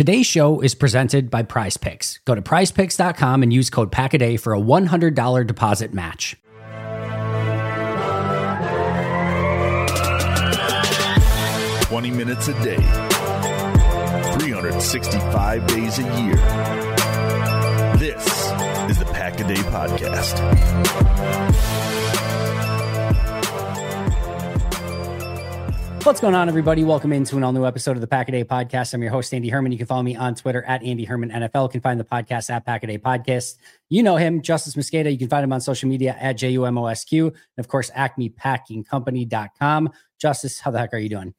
Today's show is presented by Prize Picks. Go to prizepicks.com and use code PACKADAY for a $100 deposit match. Minutes a day, 365 days a year. This is the Pack a Day Podcast. What's going on, everybody? Welcome into an all-new episode of the Pack a Day Podcast. I'm your host, Andy Herman. You can follow me on Twitter at Andy Herman NFL. You can find the podcast at Pack a Day Podcast. You know him, Justice Mosqueda. You can find him on social media at JUMOSQ. And, of course, AcmePackingCompany.com. Justice, how the heck are you doing?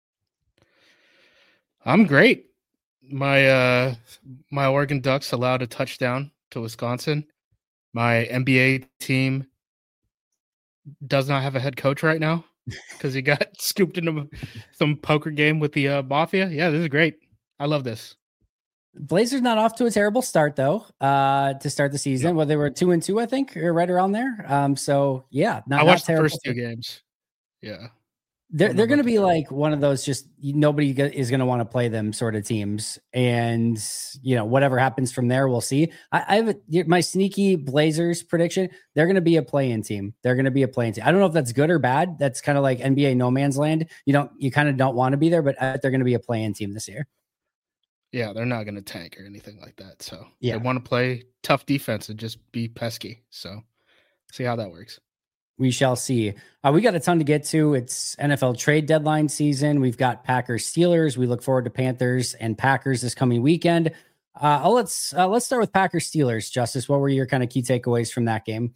I'm great. My Oregon Ducks allowed a touchdown to Wisconsin. My NBA team does not have a head coach right now because he got scooped into some poker game with the Mafia. Yeah, this is great. I love this. Blazers not off to a terrible start, though, to start the season. Well, they were 2-2, I think, or right around there. So, yeah. I watched the first two games. Yeah. They're going to be like one of those just nobody is going to want to play them sort of teams. And, you know, whatever happens from there, we'll see. I have my sneaky Blazers prediction. They're going to be a play-in team. I don't know if that's good or bad. That's kind of like NBA no man's land. You kind of don't want to be there, but they're going to be a play-in team this year. Yeah, they're not going to tank or anything like that. So yeah, they want to play tough defense and just be pesky. So see how that works. We shall see. We got a ton to get to. It's NFL trade deadline season. We've got Packers Steelers. We look forward to Panthers and Packers this coming weekend. Let's start with Packers Steelers. Justice, what were your kind of key takeaways from that game?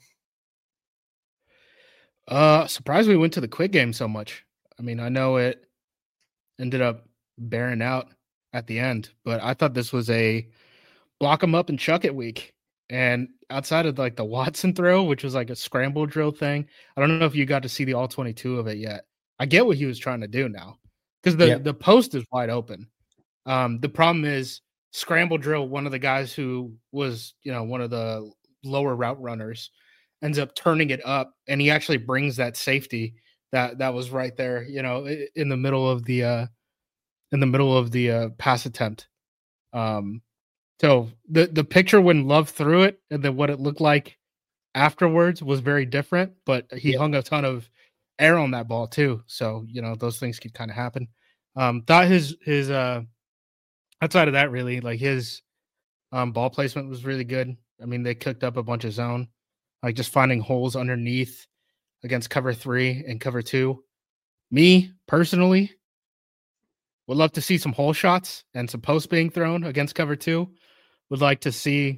Surprised we went to the quick game so much. I mean, I know it ended up bearing out at the end, but I thought this was a block them up and chuck it week. And outside of like the Watson throw, which was like a scramble drill thing, I don't know if you got to see the all 22 of it yet. I get what he was trying to do now because the post is wide open. The problem is scramble drill. One of the guys who was, one of the lower route runners ends up turning it up, and he actually brings that safety that was right there, in the middle of the pass attempt. So the picture when Love threw it and then what it looked like afterwards was very different, but he hung a ton of air on that ball too. So, those things could kind of happen. Thought his outside of that, really, like his ball placement was really good. I mean, they cooked up a bunch of zone, like just finding holes underneath against cover 3 and cover 2. Me personally would love to see some hole shots and some posts being thrown against cover 2. Would like to see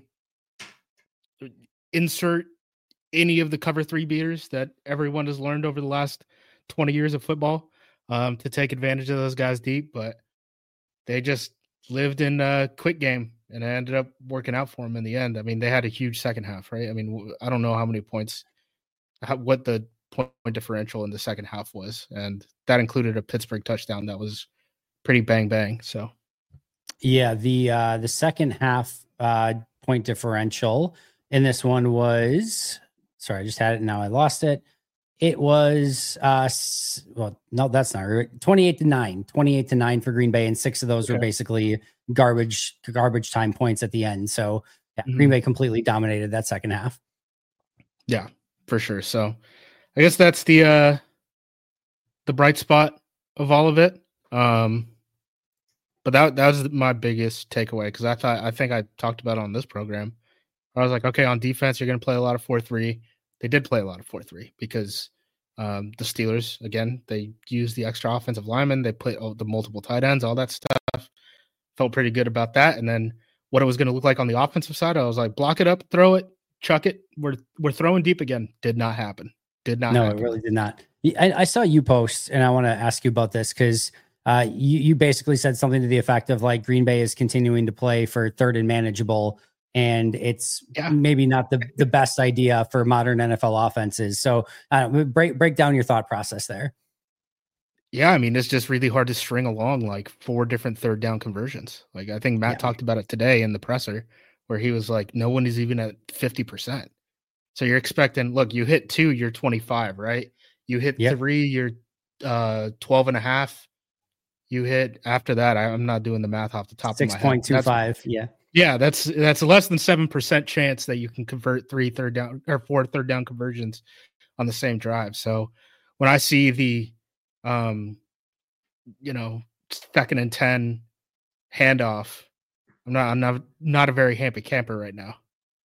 insert any of the cover 3 beaters that everyone has learned over the last 20 years of football to take advantage of those guys deep, but they just lived in a quick game and it ended up working out for them in the end. I mean, they had a huge second half, right? I mean, I don't know how many points, what the point differential in the second half was, and that included a Pittsburgh touchdown that was pretty bang. So yeah, the second half point differential in this one was, sorry, I just had it and now I lost it. It was well, no, that's not right. 28-9 for Green Bay, and 6 of those were basically garbage time points at the end. So Green Bay completely dominated that second half. Yeah, for sure. So I guess that's the bright spot of all of it. But that was my biggest takeaway, because I think I talked about it on this program. I was like, okay, on defense, you're going to play a lot of 4-3. They did play a lot of 4-3 because the Steelers, again, they used the extra offensive linemen. They played the multiple tight ends, all that stuff. Felt pretty good about that. And then what it was going to look like on the offensive side, I was like, block it up, throw it, chuck it. We're throwing deep again. Did not happen. No, it really did not. I saw you post, and I want to ask you about this because you basically said something to the effect of like Green Bay is continuing to play for third and manageable, and it's maybe not the best idea for modern NFL offenses. So break down your thought process there. Yeah, I mean, it's just really hard to string along like 4 different third down conversions. Like I think Matt talked about it today in the presser, where he was like, no one is even at 50%. So you're expecting, look, you hit 2, you're 25, right? You hit 3, you're 12.5. you hit after that. I'm not doing the math off the top of my head. 6.25. Yeah. Yeah, that's less than 7% chance that you can convert 4 third down conversions on the same drive. So when I see the, 2nd and 10 handoff, I'm not a very happy camper right now.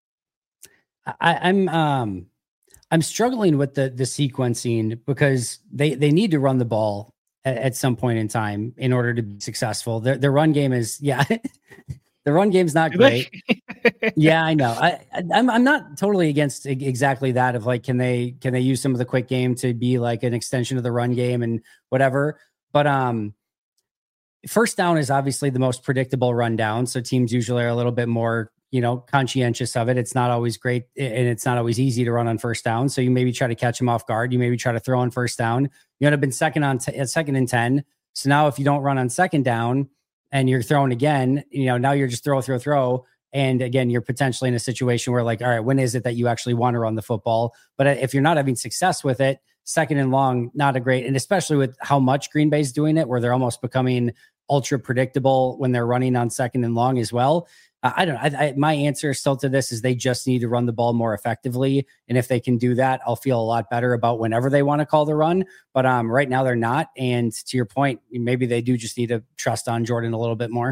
I'm struggling with the sequencing because they need to run the ball at some point in time in order to be successful. The run game is the run game's not great. Yeah, I know. I'm not totally against exactly that of like, can they use some of the quick game to be like an extension of the run game and whatever. But first down is obviously the most predictable rundown. So teams usually are a little bit more, conscientious of it. It's not always great and it's not always easy to run on first down. So you maybe try to catch them off guard. You maybe try to throw on first down. You end up in second and 10. So now if you don't run on second down and you're throwing again, now you're just throw. And again, you're potentially in a situation where like, all right, when is it that you actually want to run the football? But if you're not having success with it, second and long, not a great, and especially with how much Green Bay's doing it, where they're almost becoming ultra predictable when they're running on second and long as well. I don't know. My answer still to this is they just need to run the ball more effectively. And if they can do that, I'll feel a lot better about whenever they want to call the run. But right now they're not. And to your point, maybe they do just need to trust on Jordan a little bit more.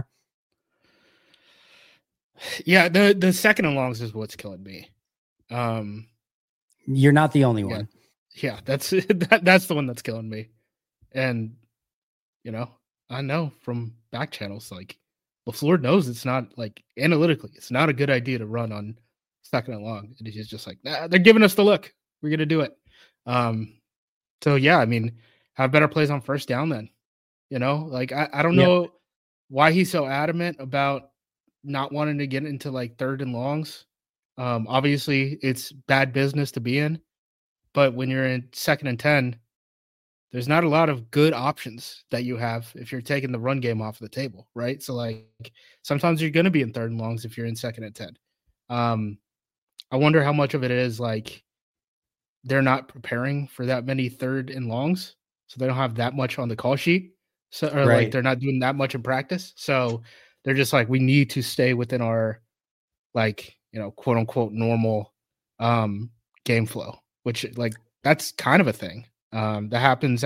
Yeah, the second and longs is what's killing me. You're not the only one. Yeah, that's the one that's killing me. And I know from back channels, like LaFleur knows it's not, like, analytically, it's not a good idea to run on second and long. And he's just like, they're giving us the look. We're gonna do it. So yeah, I mean, have better plays on first down then. Like I don't know why he's so adamant about not wanting to get into like third and longs. Obviously it's bad business to be in, but when you're in second and 10, there's not a lot of good options that you have if you're taking the run game off the table, right? So like sometimes you're going to be in third and longs if you're in second and 10. I wonder how much of it is like they're not preparing for that many third and longs, so they don't have that much on the call sheet. So like they're not doing that much in practice. So they're just like, we need to stay within our like, quote unquote normal game flow, which like that's kind of a thing. That happens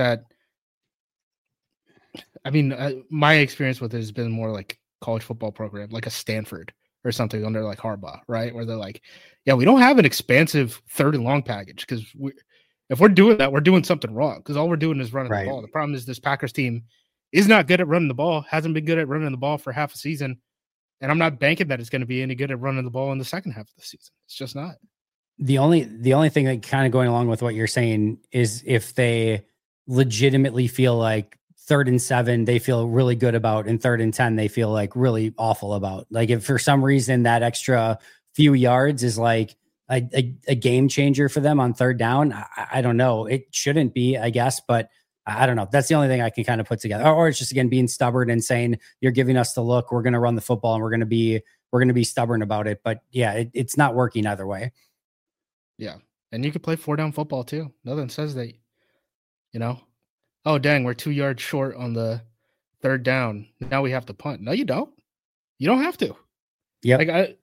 my experience with it has been more like college football program, like a Stanford or something under like Harbaugh, right? Where they're like, yeah, we don't have an expansive third and long package because if we're doing that, we're doing something wrong because all we're doing is running the ball. The problem is this Packers team is not good at running the ball, hasn't been good at running the ball for half a season. And I'm not banking that it's going to be any good at running the ball in the second half of the season. It's just not. The only thing that kind of going along with what you're saying is if they legitimately feel like 3rd and 7, they feel really good about, and 3rd and 10, they feel like really awful about. Like if for some reason that extra few yards is like a game changer for them on third down, I don't know. It shouldn't be, I guess, but I don't know. That's the only thing I can kind of put together. Or it's just, again, being stubborn and saying, you're giving us the look, we're going to run the football and we're going to be stubborn about it. But yeah, it's not working either way. Yeah. And you could play 4-down football too. Nothing says that, oh, dang, we're 2 yards short on the third down. Now we have to punt. No, you don't. You don't have to. Yeah. Like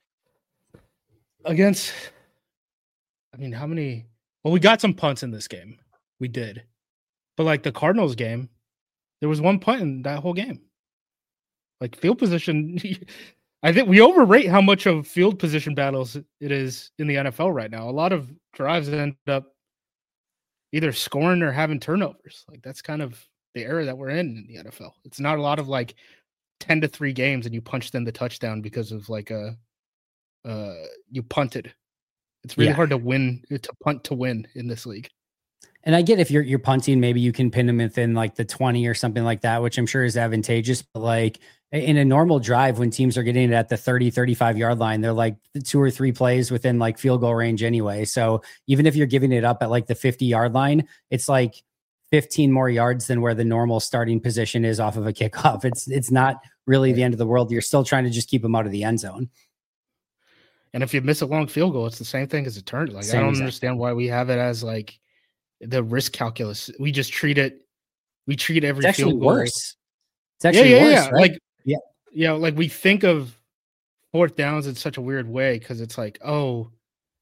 how many? Well, we got some punts in this game. We did. But like the Cardinals game, there was one punt in that whole game. Like field position, I think we overrate how much of field position battles it is in the NFL right now. A lot of drives end up either scoring or having turnovers. Like that's kind of the era that we're in the NFL. It's not a lot of like 10-3 games and you punched in the touchdown because of like you punted. It's really hard to punt to win in this league. And I get if you're punting, maybe you can pin them within like the 20 or something like that, which I'm sure is advantageous. But like in a normal drive, when teams are getting it at the 30, 35 yard line, they're like 2 or 3 plays within like field goal range anyway. So even if you're giving it up at like the 50 yard line, it's like 15 more yards than where the normal starting position is off of a kickoff. It's not really the end of the world. You're still trying to just keep them out of the end zone. And if you miss a long field goal, it's the same thing as a turn. Like, I don't understand why we have it as like the risk calculus. We just treat every it's actually field goal worse. It's actually worse, right? Like, yeah, like we think of fourth downs in such a weird way because it's like, oh,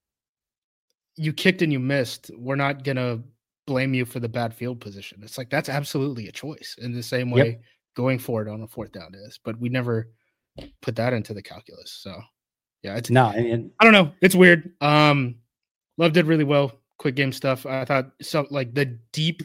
you kicked and you missed. We're not gonna blame you for the bad field position. It's like that's absolutely a choice in the same way going for it on a fourth down is, but we never put that into the calculus. So yeah, it's I don't know. It's weird. Love did really well. Quick game stuff. I thought so like the deep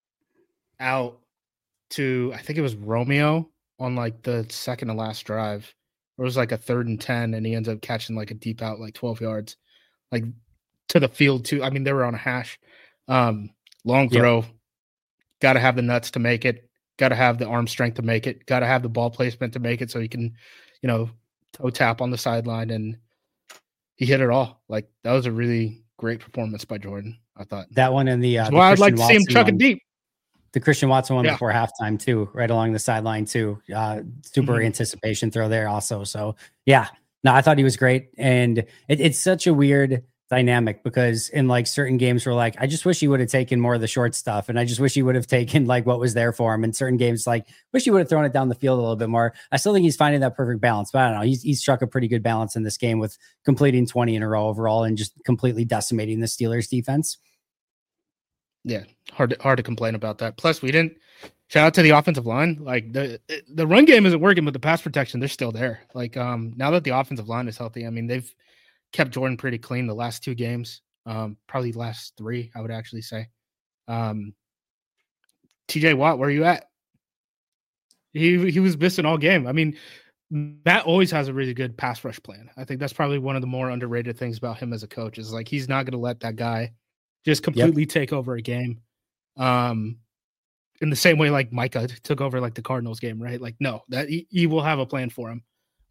out to I think it was Romeo on like the second to last drive. It was like a 3rd and 10, and he ends up catching like a deep out, like 12 yards, like to the field too. I mean, they were on a hash. Long throw. Got to have the nuts to make it. Got to have the arm strength to make it. Got to have the ball placement to make it so he can, toe tap on the sideline. And he hit it all. Like that was a really great performance by Jordan. I thought that one and the well, I'd like to see him chuck it deep. The Christian Watson one before halftime too, right along the sideline too. Super anticipation throw there also. So yeah, no, I thought he was great. And it's such a weird dynamic because in like certain games we're like, I just wish he would have taken more of the short stuff. And I just wish he would have taken like what was there for him. In certain games, like wish he would have thrown it down the field a little bit more. I still think he's finding that perfect balance, but I don't know. He's struck a pretty good balance in this game with completing 20 in a row overall and just completely decimating the Steelers defense. Yeah, hard to complain about that. Plus, we didn't shout out to the offensive line. Like the run game isn't working, but the pass protection, they're still there. Like now that the offensive line is healthy, I mean, they've kept Jordan pretty clean the last 2 games. Probably the last 3, I would actually say. TJ Watt, where are you at? He was missing all game. I mean, Matt always has a really good pass rush plan. I think that's probably one of the more underrated things about him as a coach is like he's not going to let that guy just completely take over a game. In the same way like Micah took over like the Cardinals game, right? Like, no, that he will have a plan for him.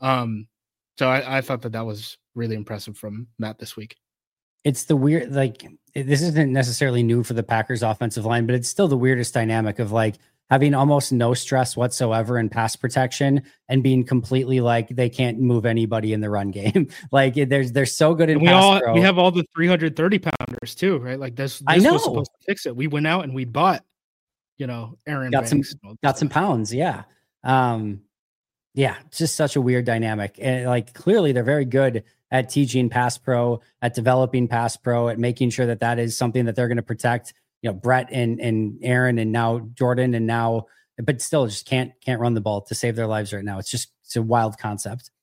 So I thought that was really impressive from Matt this week. It's the weird, like this isn't necessarily new for the Packers offensive line, but it's still the weirdest dynamic of like having almost no stress whatsoever in pass protection and being completely like they can't move anybody in the run game. Like they're so good in pass pro. We have all the 330 pounders too, right? Like this was supposed to fix it. We went out and we bought, Aaron got some pounds. Yeah. Yeah. It's just such a weird dynamic. And like, clearly they're very good at teaching pass pro, at developing pass pro, at making sure that is something that they're going to protect. Brett and Aaron and now Jordan and now, but still just can't run the ball to save their lives right now. It's a wild concept.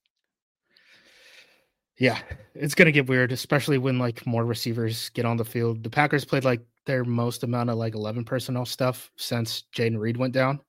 Yeah, it's going to get weird, especially when like more receivers get on the field. The Packers played like their most amount of like 11 personnel stuff since Jaden Reed went down.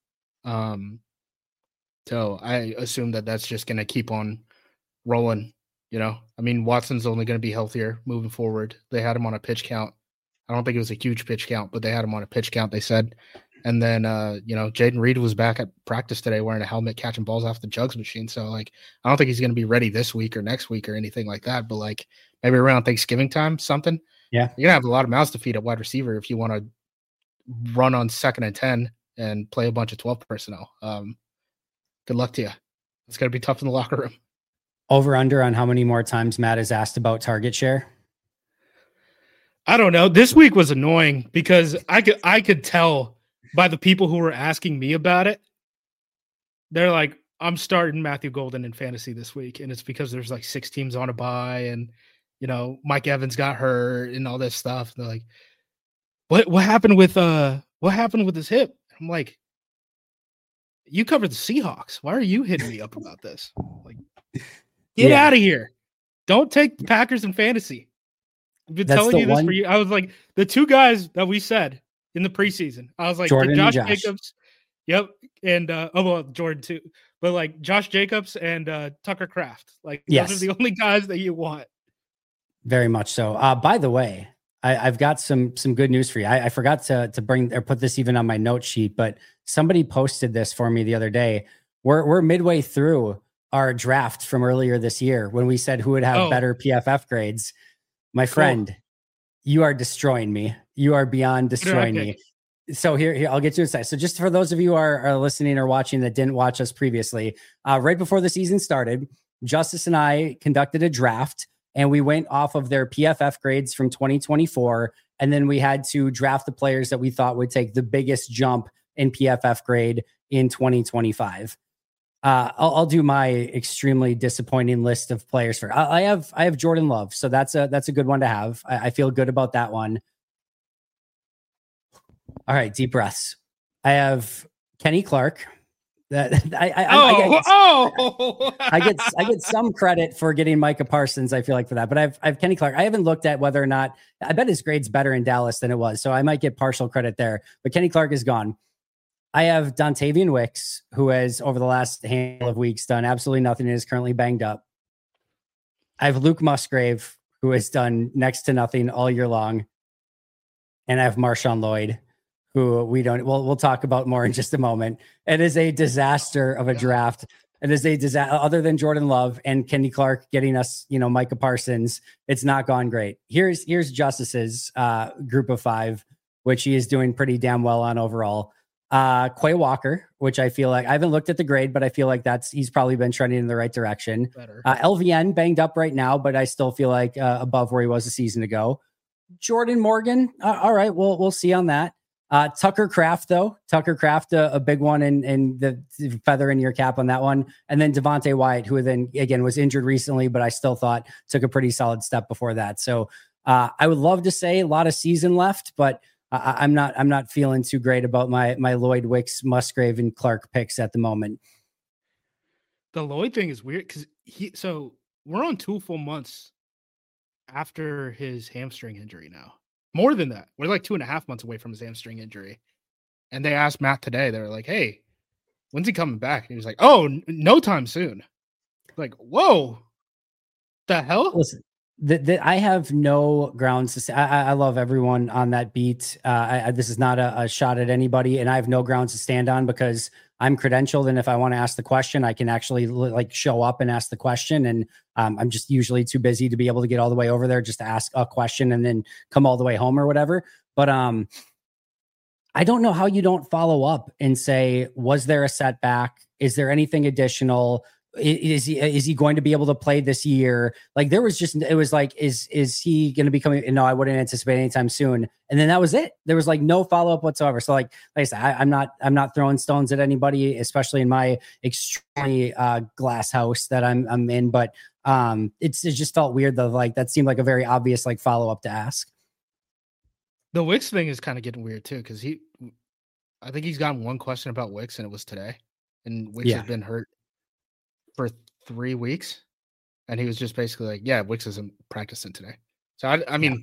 So I assume that's just going to keep on rolling. I mean, Watson's only going to be healthier moving forward. They had him on a pitch count. I don't think it was a huge pitch count, but they had him on a pitch count, they said. And then, Jaden Reed was back at practice today wearing a helmet, catching balls off the jugs machine. So, like, I don't think he's going to be ready this week or next week or anything like that. But, like, maybe around Thanksgiving time, something. Yeah. You're going to have a lot of mouths to feed at wide receiver if you want to run on 2nd and 10 and play a bunch of 12 personnel. Good luck to you. It's going to be tough in the locker room. Over under on how many more times Matt has asked about target share? I don't know. This week was annoying because I could tell by the people who were asking me about it. They're like, I'm starting Matthew Golden in fantasy this week. And it's because there's like 6 teams on a bye and, Mike Evans got hurt and all this stuff. And they're like, what happened with his hip? I'm like, you covered the Seahawks. Why are you hitting me up about this? Like, get out of here. Don't take the Packers in fantasy. I've been telling you this for you. I was like, the 2 guys that we said in the preseason, I was like, Jordan Josh Jacobs. Yep. And, Jordan too. But like Josh Jacobs and Tucker Kraft. Like, those are the only guys that you want. Very much so. By the way, I've got some good news for you. I forgot to bring or put this even on my note sheet, but somebody posted this for me the other day. We're midway through our draft from earlier this year when we said who would have better PFF grades. My friend, you are destroying me. You are beyond destroying me. So here, I'll get to it. So just for those of you who are listening or watching that didn't watch us previously, right before the season started, Justice and I conducted a draft and we went off of their PFF grades from 2024. And then we had to draft the players that we thought would take the biggest jump in PFF grade in 2025. I'll do my extremely disappointing list of players for. I have Jordan Love, so that's a good one to have. I feel good about that one. All right, deep breaths. I have Kenny Clark. I get some credit for getting Micah Parsons. I feel like for that, but I've Kenny Clark. I haven't looked at whether or not. I bet his grade's better in Dallas than it was, so I might get partial credit there. But Kenny Clark is gone. I have Dontavian Wicks, who has over the last handful of weeks done absolutely nothing and is currently banged up. I have Luke Musgrave, who has done next to nothing all year long, and I have Marshawn Lloyd, who we'll talk about more in just a moment. It is a disaster of a draft. It is a disaster other than Jordan Love and Kenny Clark getting us, Micah Parsons. It's not gone great. Here's Justice's group of 5, which he is doing pretty damn well on overall. Quay Walker, which I feel like I haven't looked at the grade, but I feel like he's probably been trending in the right direction. LVN banged up right now, but I still feel like above where he was a season ago. Jordan Morgan. All right. We'll see on that. Tucker Kraft, a big one in the feather in your cap on that one. And then Devontae Wyatt, who then again was injured recently, but I still thought took a pretty solid step before that. So I would love to say a lot of season left, but I'm not feeling too great about my Lloyd, Wicks, Musgrave, and Clark picks at the moment. The Lloyd thing is weird because so we're on 2 full months after his hamstring injury now. More than that. We're like 2.5 months away from his hamstring injury. And they asked Matt today, they were like, hey, when's he coming back? And he was like, oh, no time soon. Like, whoa, the hell? Listen, I have no grounds to say. I love everyone on that beat. This is not a shot at anybody, and I have no grounds to stand on because I'm credentialed, and if I want to ask the question, I can actually show up and ask the question. And I'm just usually too busy to be able to get all the way over there just to ask a question and then come all the way home or whatever. But I don't know how you don't follow up and say, was there a setback? Is there anything additional? Is he going to be able to play this year? Like there was just, it was like, is he going to be coming? No, I wouldn't anticipate anytime soon. And then that was it. There was like no follow-up whatsoever. So like I said, I'm not throwing stones at anybody, especially in my extremely glass house that I'm in. But it just felt weird though. Like that seemed like a very obvious like follow-up to ask. The Wicks thing is kind of getting weird too. Cause I think he's gotten one question about Wicks and it was today, and Wicks has been hurt for 3 weeks, and he was just basically like, yeah, Wicks isn't practicing today. So I mean,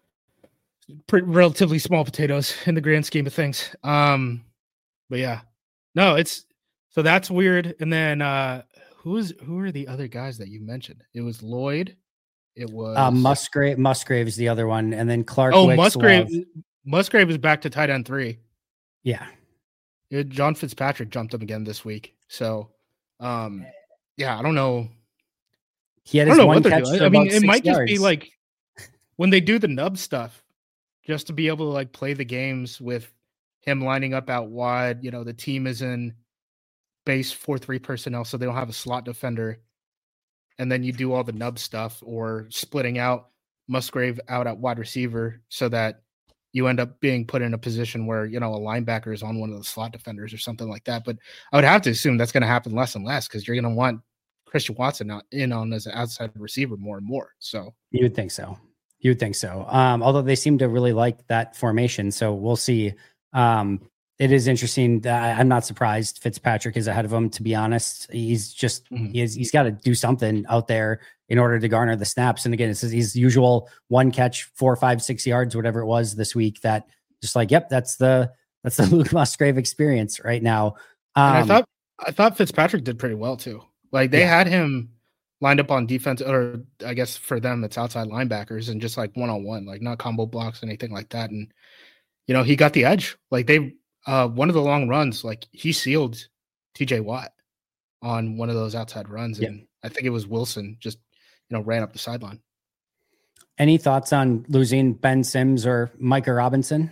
relatively small potatoes in the grand scheme of things. But yeah, no, so that's weird. And then who are the other guys that you mentioned? It was Lloyd. It was Musgrave is the other one, and then Clark. Oh, Wicks, Musgrave is back to tight end 3. Yeah, John Fitzpatrick jumped him again this week. So yeah, I don't know. He had his one catch. I mean, it might yards. Just be like when they do the nub stuff, just to be able to like play the games with him lining up out wide. The team is in base 4-3 personnel, so they don't have a slot defender. And then you do all the nub stuff or splitting out Musgrave out at wide receiver so that you end up being put in a position where, a linebacker is on one of the slot defenders or something like that. But I would have to assume that's going to happen less and less because you're going to want Christian Watson in on as an outside receiver more and more. So you would think so. Although they seem to really like that formation. So we'll see. It is interesting. I'm not surprised Fitzpatrick is ahead of him, to be honest. He's just, he's got to do something out there in order to garner the snaps. And again, it's his usual one catch, 4, 5, 6 yards, whatever it was this week that just like, yep, that's the Luke Musgrave experience right now. And I thought Fitzpatrick did pretty well too. Like they had him lined up on defense, or I guess for them, it's outside linebackers and just like one-on-one, like not combo blocks, anything like that. And, he got the edge. Like one of the long runs, like he sealed TJ Watt on one of those outside runs. And I think it was Wilson just, ran up the sideline. Any thoughts on losing Ben Sims or Micah Robinson?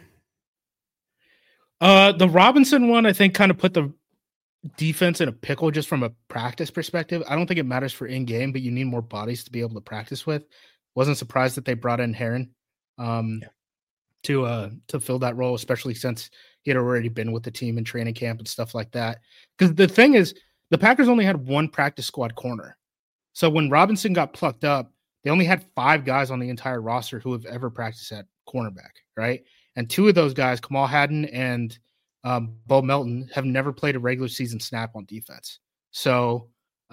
The Robinson one, I think kind of put the defense in a pickle just from a practice perspective. I don't think it matters for in-game, but you need more bodies to be able to practice with. Wasn't surprised that they brought in Heron to fill that role, especially since he had already been with the team in training camp and stuff like that. Because the thing is, the Packers only had one practice squad corner. So when Robinson got plucked up, they only had 5 guys on the entire roster who have ever practiced at cornerback, right? And 2 of those guys, Kamal Hadden and Bo Melton, have never played a regular season snap on defense. So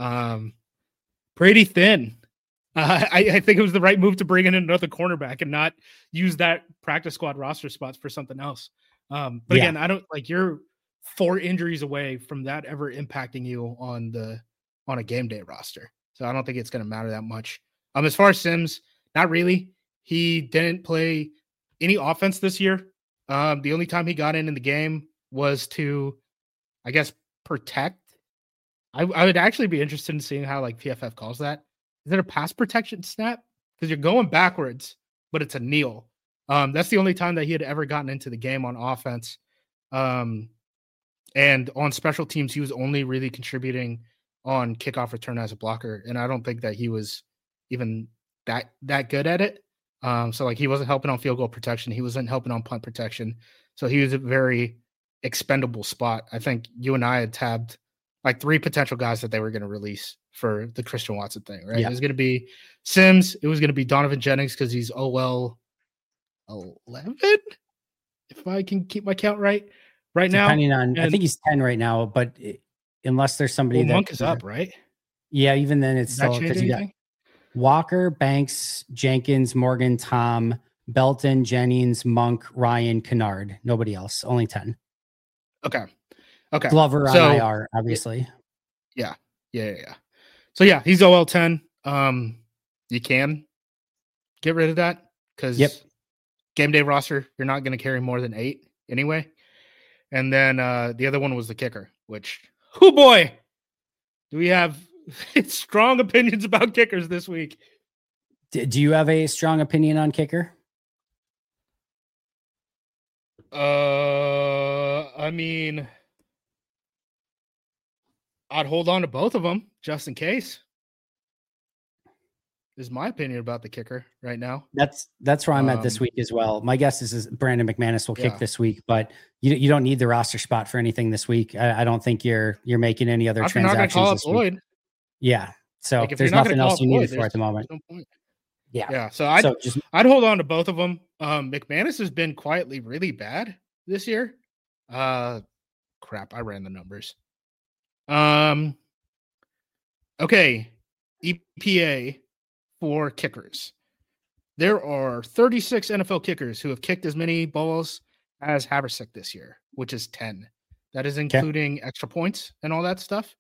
pretty thin. I think it was the right move to bring in another cornerback and not use that practice squad roster spots for something else. But again, I don't like you're 4 injuries away from that ever impacting you on a game day roster. So I don't think it's going to matter that much. As far as Sims, not really. He didn't play any offense this year. The only time he got in the game was to, I guess, protect. I would actually be interested in seeing how like PFF calls that. Is it a pass protection snap? Because you're going backwards, but it's a kneel. That's the only time that he had ever gotten into the game on offense. And on special teams, he was only really contributing on kickoff return as a blocker. And I don't think that he was even that good at it. So like he wasn't helping on field goal protection. He wasn't helping on punt protection. So he was a very expendable spot. I think you and I had tabbed like 3 potential guys that they were going to release for the Christian Watson thing, right? Yeah. It was going to be Sims. It was going to be Donovan Jennings because he's OL 11, if I can keep my count right now. Depending on, I think he's 10 right now, but unless there's somebody Monk is up, right? Yeah, even then it's still because you got Walker, Banks, Jenkins, Morgan, Tom, Belton, Jennings, Monk, Ryan, Kennard. Nobody else. Only 10. Okay. Glover on IR, obviously. Yeah. So yeah, he's OL 10. You can get rid of that because game day roster, you're not going to carry more than 8 anyway. And then the other one was the kicker, which, oh boy, do we have strong opinions about kickers this week. Do you have a strong opinion on kicker? I mean, I'd hold on to both of them just in case. Is my opinion about the kicker right now. That's where I'm at this week as well. My guess is Brandon McManus will kick this week, but you don't need the roster spot for anything this week. I don't think you're making any other transactions this week. Yeah. So like there's nothing else you need it for at the moment. No point. Yeah. So I'd hold on to both of them. McManus has been quietly really bad this year. Crap. I ran the numbers. Okay. EPA for kickers. There are 36 NFL kickers who have kicked as many balls as Haversick this year, which is 10. That is including extra points and all that stuff.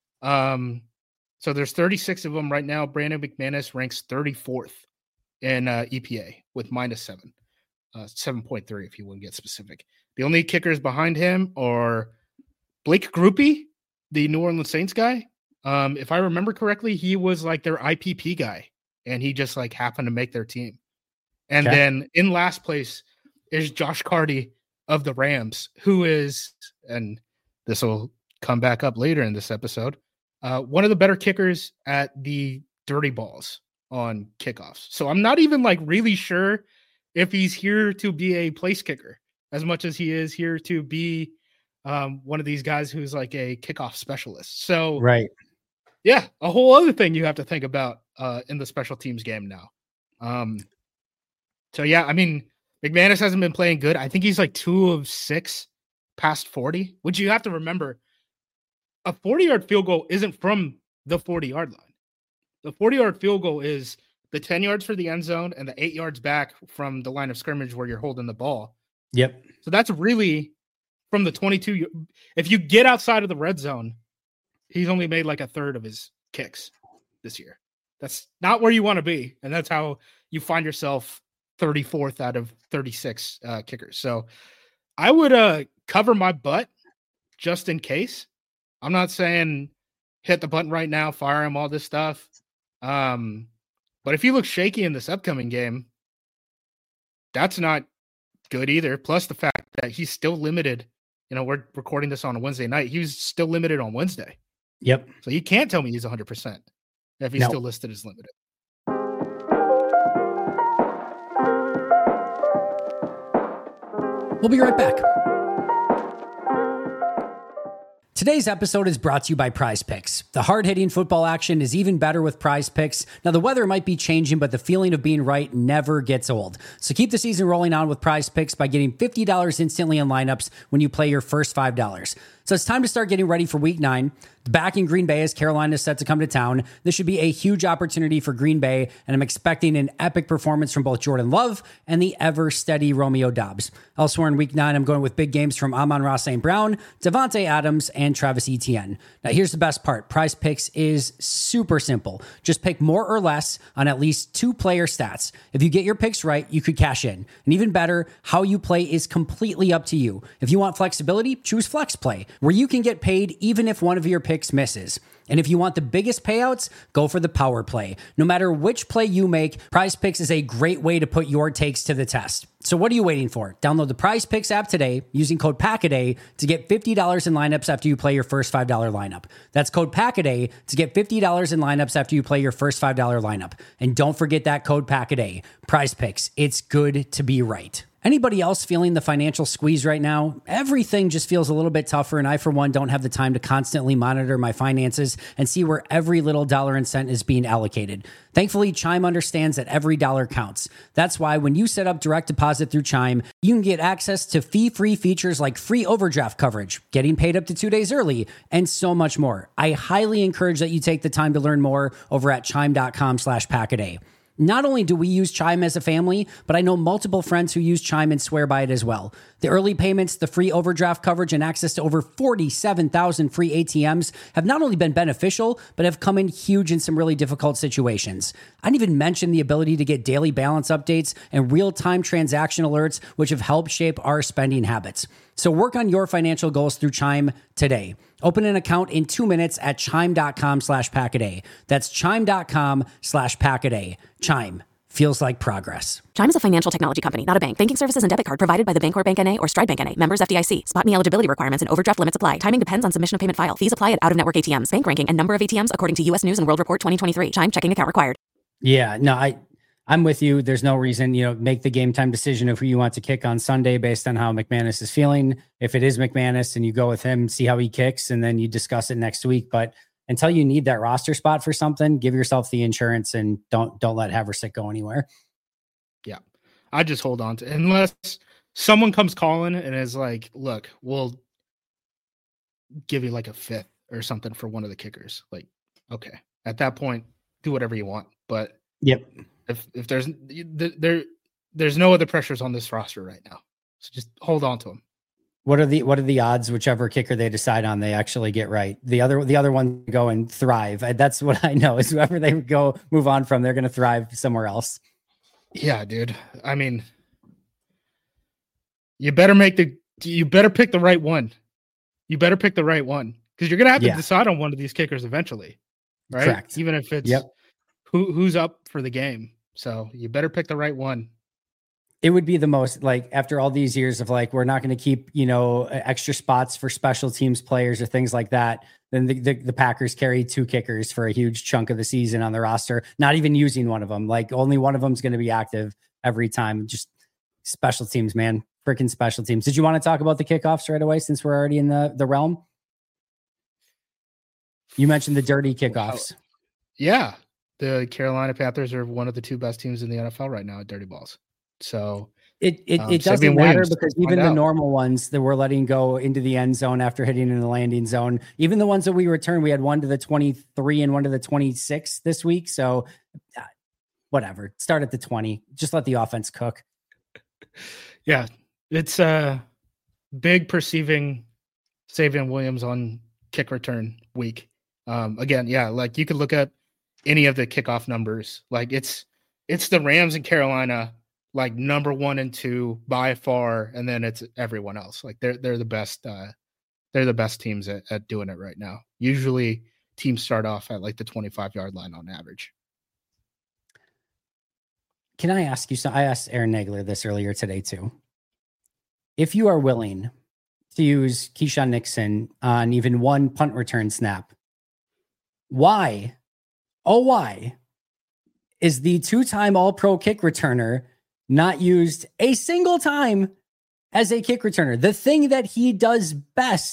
So there's 36 of them right now. Brandon McManus ranks 34th in EPA with -7, 7.3 if you want to get specific. The only kickers behind him are Blake Grupe, the New Orleans Saints guy. If I remember correctly, he was like their IPP guy, and he just like happened to make their team. And then in last place is Josh Carty of the Rams, who is, and this will come back up later in this episode, one of the better kickers at the dirty balls on kickoffs. So I'm not even like really sure if he's here to be a place kicker as much as he is here to be one of these guys who's like a kickoff specialist. So yeah, a whole other thing you have to think about in the special teams game now. So yeah, I mean, McManus hasn't been playing good. I think he's like 2 of 6 past 40, which you have to remember. A 40-yard field goal isn't from the 40-yard line. The 40-yard field goal is the 10 yards for the end zone and the 8 yards back from the line of scrimmage where you're holding the ball. Yep. So that's really from the 22. If you get outside of the red zone, he's only made like a third of his kicks this year. That's not where you want to be. And that's how you find yourself 34th out of 36 kickers. So I would cover my butt just in case. I'm not saying hit the button right now, fire him, all this stuff. But if he looks shaky in this upcoming game, that's not good either. Plus the fact that he's still limited. You know, we're recording this on a Wednesday night. He was still limited on Wednesday. Yep. So you can't tell me he's 100% if he's still listed as limited. We'll be right back. Today's episode is brought to you by Prize Picks. The hard-hitting football action is even better with Prize Picks. Now, the weather might be changing, but the feeling of being right never gets old. So keep the season rolling on with Prize Picks by getting $50 instantly in lineups when you play your first $5. So it's time to start getting ready for Week 9. Back in Green Bay as Carolina is set to come to town. This should be a huge opportunity for Green Bay, and I'm expecting an epic performance from both Jordan Love and the ever-steady Romeo Doubs. Elsewhere in Week 9, I'm going with big games from Amon-Ra St. Brown, Devontae Adams, and Travis Etienne. Now, here's the best part. Prize Picks is super simple. Just pick more or less on at least 2 player stats. If you get your picks right, you could cash in. And even better, how you play is completely up to you. If you want flexibility, choose Flex Play, where you can get paid even if one of your picks misses. And if you want the biggest payouts, go for the power play. No matter which play you make, Prize Picks is a great way to put your takes to the test. So what are you waiting for? Download the Prize Picks app today using code PACKADAY to get $50 in lineups after you play your first $5 lineup. That's code PACKADAY to get $50 in lineups after you play your first $5 lineup. And don't forget that code PACKADAY. Prize Picks. It's good to be right. Anybody else feeling the financial squeeze right now? Everything just feels a little bit tougher, and I, for one, don't have the time to constantly monitor my finances and see where every little dollar and cent is being allocated. Thankfully, Chime understands that every dollar counts. That's why when you set up direct deposit through Chime, you can get access to fee-free features like free overdraft coverage, getting paid up to 2 days early, and so much more. I highly encourage that you take the time to learn more over at chime.com/packaday. Not only do we use Chime as a family, but I know multiple friends who use Chime and swear by it as well. The early payments, the free overdraft coverage, and access to over 47,000 free ATMs have not only been beneficial, but have come in huge in some really difficult situations. I didn't even mention the ability to get daily balance updates and real-time transaction alerts, which have helped shape our spending habits. So work on your financial goals through Chime today. Open an account in 2 minutes at chime.com/packaday. That's chime.com/packaday. Chime. Feels like progress. Chime is a financial technology company, not a bank. Banking services and debit card provided by the Bancorp Bank N.A. or Stride Bank N.A. Members FDIC. Spot me eligibility requirements and overdraft limits apply. Timing depends on submission of payment file. Fees apply at out-of-network ATMs. Bank ranking and number of ATMs according to U.S. News and World Report 2023. Chime checking account required. Yeah, no, I'm with you. There's no reason, make the game time decision of who you want to kick on Sunday based on how McManus is feeling. If it is McManus and you go with him, see how he kicks, and then you discuss it next week. But until you need that roster spot for something, give yourself the insurance and don't let Haversick go anywhere. Yeah. I just hold on to, unless someone comes calling and is like, look, we'll give you like a 5th or something for one of the kickers. Like, okay, at that point, do whatever you want. But yep. If there's no other pressures on this roster right now, so just hold on to them. What are the odds whichever kicker they decide on they actually get right? The other one go and thrive. That's what I know is whoever they go move on from, they're going to thrive somewhere else. Yeah, dude. I mean, you better pick the right one. You better pick the right one because you're going to have to decide on one of these kickers eventually, right? Correct. Even if it's who's up for the game. So you better pick the right one. It would be the most, like, after all these years of like, we're not going to keep, extra spots for special teams players or things like that. Then the Packers carry 2 kickers for a huge chunk of the season on the roster, not even using one of them. Like, only one of them is going to be active every time. Just special teams, man. Freaking special teams. Did you want to talk about the kickoffs right away since we're already in the realm? You mentioned the dirty kickoffs. Yeah. The Carolina Panthers are one of the 2 best teams in the NFL right now at dirty balls. So it doesn't matter because even the normal ones that we're letting go into the end zone after hitting in the landing zone, even the ones that we returned, we had one to the 23 and one to the 26 this week. So whatever, start at the 20, just let the offense cook. Yeah. It's a big perceiving Savion Williams on kick return week. Again, like you could look at any of the kickoff numbers. Like it's the Rams and Carolina, like number 1 and 2 by far, and then it's everyone else. Like they're the best. They're the best teams at doing it right now. Usually, teams start off at like the 25-yard line on average. Can I ask you? So I asked Aaron Nagler this earlier today too. If you are willing to use Keyshawn Nixon on even one punt return snap, why is the 2-time All-Pro kick returner not used a single time as a kick returner? The thing that he does best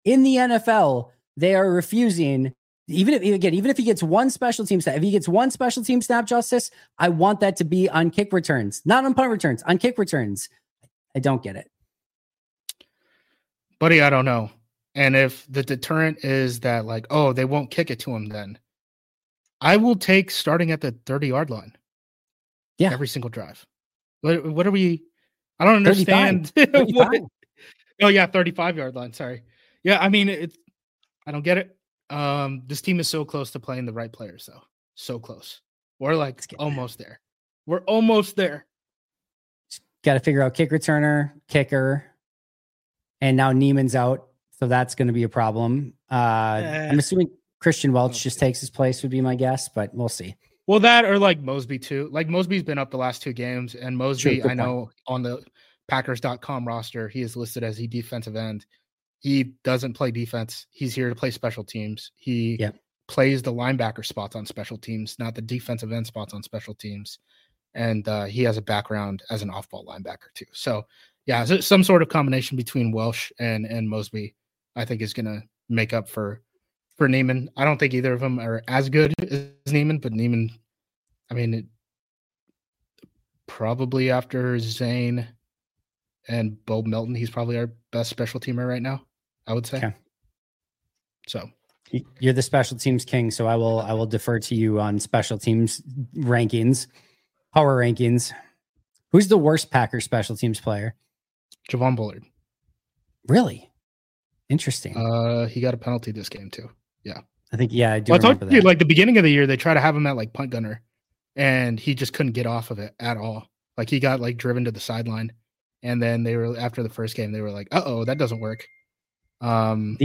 in the NFL, they are refusing. Even if he gets one special team snap, if he gets one special team snap, Justice, I want that to be on kick returns, not on punt returns, on kick returns. I don't get it. Buddy, I don't know. And if the deterrent is that, like, oh, they won't kick it to him, then I will take starting at the 30-yard line. Yeah. Every single drive. What are we? I don't understand. 35. Oh, yeah, 35-yard line. Sorry. Yeah, I mean, I don't get it. This team is so close to playing the right players, though. So close. We're like almost there. We're almost there. Got to figure out kick returner, kicker, and now Neiman's out, so that's going to be a problem. I'm assuming Christian Welch just takes his place would be my guess, but we'll see. Well, that or like Mosby too. Like Mosby's been up the last 2 games, and Mosby, True, I know on the Packers.com roster, he is listed as a defensive end. He doesn't play defense. He's here to play special teams. He plays the linebacker spots on special teams, not the defensive end spots on special teams. And he has a background as an off-ball linebacker too. So, yeah, some sort of combination between Welsh and Mosby, I think, is going to make up for Neiman. I don't think either of them are as good as Neiman, but Neiman, I mean, probably after Zane and Bo Melton, he's probably our best special teamer right now, I would say. Okay. So you're the special teams king, so I will defer to you on special teams rankings, power rankings. Who's the worst Packers special teams player? Javon Bullard. Really? Interesting. He got a penalty this game too. Yeah. I think, I do. Well, I told you, like the beginning of the year, they tried to have him at like punt gunner, and he just couldn't get off of it at all. Like he got like driven to the sideline. And then they were, after the first game, they were like, that doesn't work. So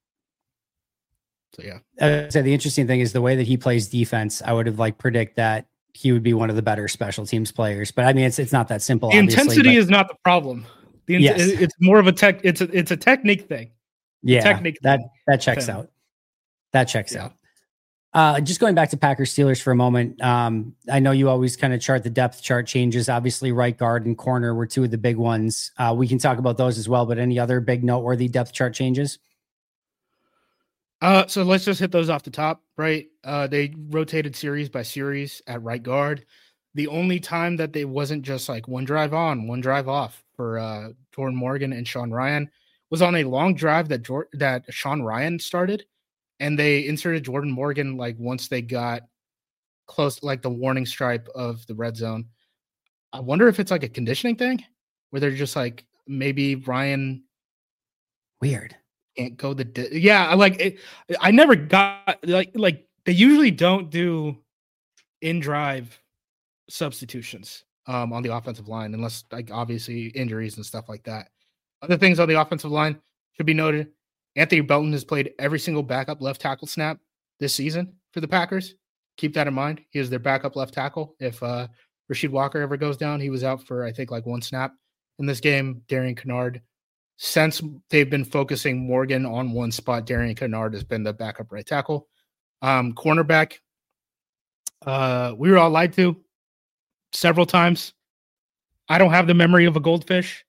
yeah. So the interesting thing is the way that he plays defense, I would have like predict that he would be one of the better special teams players. But I mean, it's not that simple. The intensity is not the problem. It's more of a it's a technique thing. Yeah. That checks out. That checks out. Just going back to Packers Steelers for a moment. I know you always kind of chart the depth chart changes. Obviously, right guard and corner were 2 of the big ones. We can talk about those as well, but any other big noteworthy depth chart changes? So let's just hit those off the top, right? They rotated series by series at right guard. The only time that they wasn't just like one drive on, one drive off for Jordan Morgan and Sean Ryan was on a long drive that Sean Ryan started. And they inserted Jordan Morgan like once they got close, like the warning stripe of the red zone. I wonder if it's like a conditioning thing where they're just like, maybe Ryan weird can't go I never got like they usually don't do in drive substitutions on the offensive line unless like obviously injuries and stuff like that. Other things on the offensive line should be noted. Anthony Belton has played every single backup left tackle snap this season for the Packers. Keep that in mind. He is their backup left tackle. If Rasheed Walker ever goes down, he was out for, I think, like 1 snap in this game. Darian Kennard, since they've been focusing Morgan on one spot, Darian Kennard has been the backup right tackle. Cornerback, we were all lied to several times. I don't have the memory of a goldfish.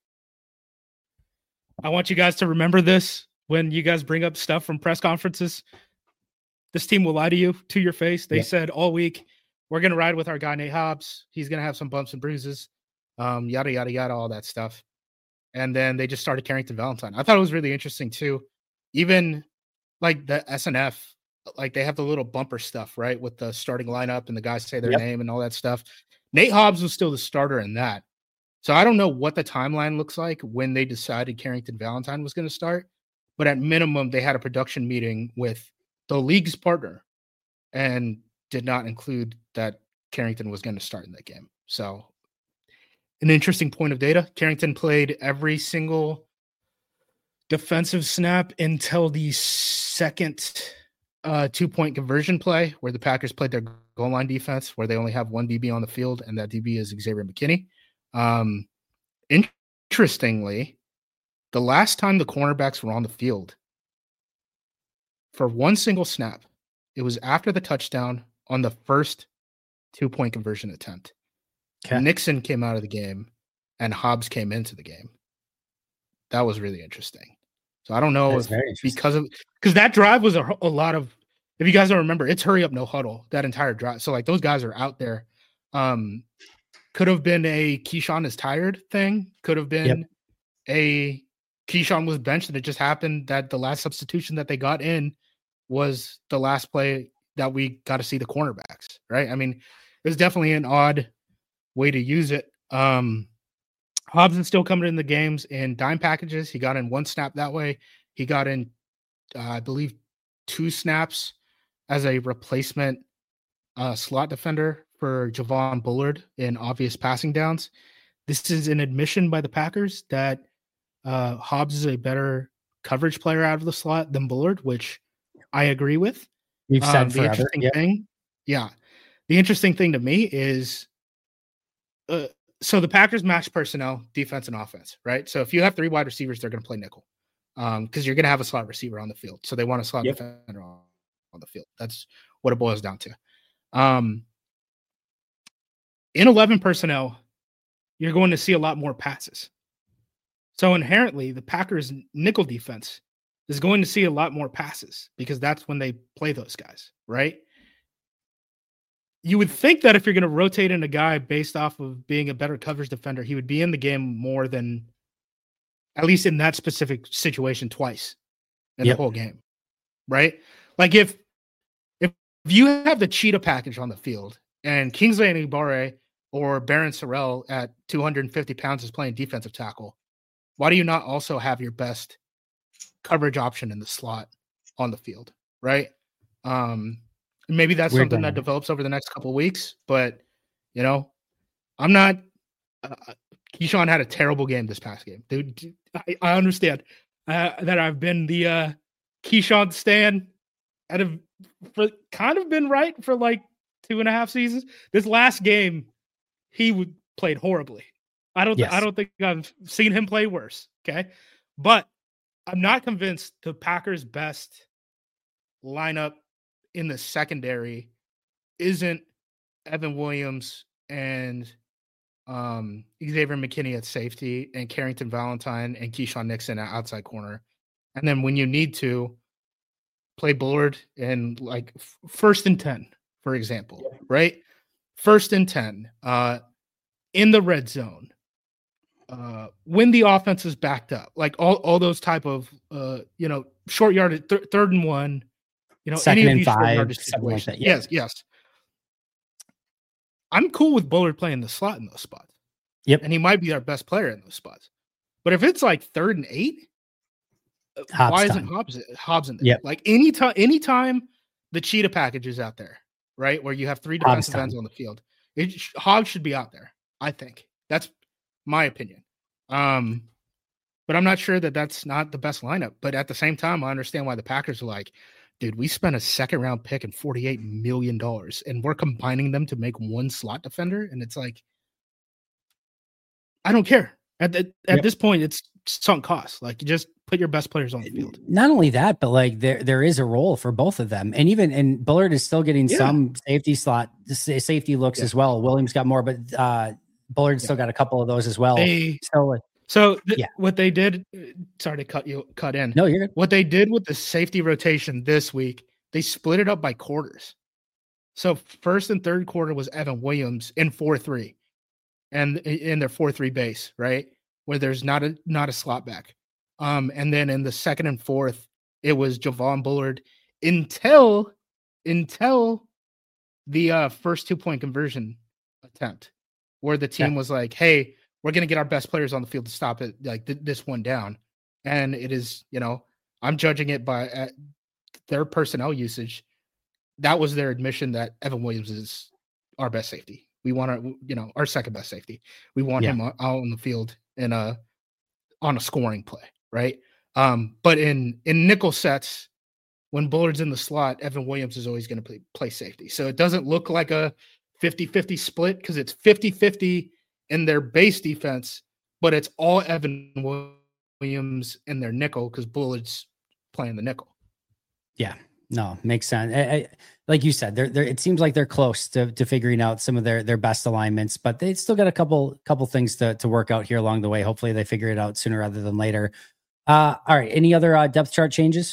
I want you guys to remember this. When you guys bring up stuff from press conferences, this team will lie to you to your face. They said all week, we're going to ride with our guy, Nate Hobbs. He's going to have some bumps and bruises, yada, yada, yada, all that stuff. And then they just started Carrington Valentine. I thought it was really interesting too. Even like the SNF, like they have the little bumper stuff, right? With the starting lineup and the guys say their name and all that stuff. Nate Hobbs was still the starter in that. So I don't know what the timeline looks like when they decided Carrington Valentine was going to start. But at minimum, they had a production meeting with the league's partner and did not include that Carrington was going to start in that game. So an interesting point of data. Carrington played every single defensive snap until the second 2-point conversion play where the Packers played their goal line defense, where they only have 1 DB on the field, and that DB is Xavier McKinney. Interestingly, the last time the cornerbacks were on the field for one single snap, it was after the touchdown on the first 2-point conversion attempt. Okay. Nixon came out of the game and Hobbs came into the game. That was really interesting. So I don't know That's if very interesting. because that drive was a lot of, if you guys don't remember, it's hurry up, no huddle, that entire drive. So like those guys are out there. Could have been a Keyshawn is tired thing. Could have been a Keyshawn was benched, and it just happened that the last substitution that they got in was the last play that we got to see the cornerbacks, right? I mean, it was definitely an odd way to use it. Hobson still coming in the games in dime packages. He got in 1 snap that way. He got in, I believe, 2 snaps as a replacement slot defender for Javon Bullard in obvious passing downs. This is an admission by the Packers that Hobbs is a better coverage player out of the slot than Bullard, which I agree with. We've said The forever. interesting thing, the interesting thing to me is, so the Packers match personnel, defense and offense, right? So if you have 3 wide receivers, they're going to play nickel because you're going to have a slot receiver on the field. So they want a slot defender on the field. That's what it boils down to. In 11 personnel, you're going to see a lot more passes. So inherently, the Packers' nickel defense is going to see a lot more passes because that's when they play those guys, right? You would think that if you're going to rotate in a guy based off of being a better coverage defender, he would be in the game more than, at least in that specific situation, twice in the whole game, right? Like if you have the cheetah package on the field and Kingsley Enagbare or Baron Sorrell at 250 pounds is playing defensive tackle, why do you not also have your best coverage option in the slot on the field, right? Maybe that's something that develops over the next couple of weeks, but I'm not. Keyshawn had a terrible game this past game, dude. I understand that I've been the Keyshawn stan kind of been right for like 2.5 seasons. This last game, he played horribly. I don't think I've seen him play worse. Okay, but I'm not convinced the Packers' best lineup in the secondary isn't Evan Williams and Xavier McKinney at safety and Carrington Valentine and Keyshawn Nixon at outside corner. And then when you need to play Bullard in like 1st and 10, for example, right? 1st and 10 in the red zone. When the offense is backed up, like all those type of short yardage, 3rd and 1, 2nd and 5, something like that. Yes. I'm cool with Bullard playing the slot in those spots. Yep. And he might be our best player in those spots. But if it's like 3rd and 8, why isn't Hobbs in there? Yep. Like anytime the cheetah package is out there, right? Where you have 3 defensive ends on the field, Hobbs should be out there. I think that's my opinion. But I'm not sure that that's not the best lineup. But at the same time, I understand why the Packers are like, dude, we spent a 2nd-round pick and $48 million, and we're combining them to make 1 slot defender. And it's like, I don't care. At this point, it's sunk cost. Like, you just put your best players on the field. Not only that, but like there is a role for both of them, and Bullard is still getting some safety looks as well. Williams got more, but Bullard still got a couple of those as well. What they did, sorry to cut in. No, you're good. What they did with the safety rotation this week, they split it up by quarters. So 1st and 3rd quarter was Evan Williams in 4-3, and in their 4-3 base, right, where there's not a slot back. And then in the 2nd and 4th, it was Javon Bullard until the first 2-point conversion attempt, where the team was like, "Hey, we're going to get our best players on the field to stop it, like this one down." And it is, I'm judging it by their personnel usage. That was their admission that Evan Williams is our best safety. We want our 2nd best safety. We want him out on the field on a scoring play, right? But in nickel sets, when Bullard's in the slot, Evan Williams is always going to play safety. So it doesn't look like a 50-50 split because it's 50-50 in their base defense, but it's all Evan Williams in their nickel because Bullard's playing the nickel. Yeah, no, makes sense. Like you said, they're it seems like they're close to figuring out some of their best alignments, but they still got a couple things to work out here along the way. Hopefully they figure it out sooner rather than later. All right. Any other depth chart changes?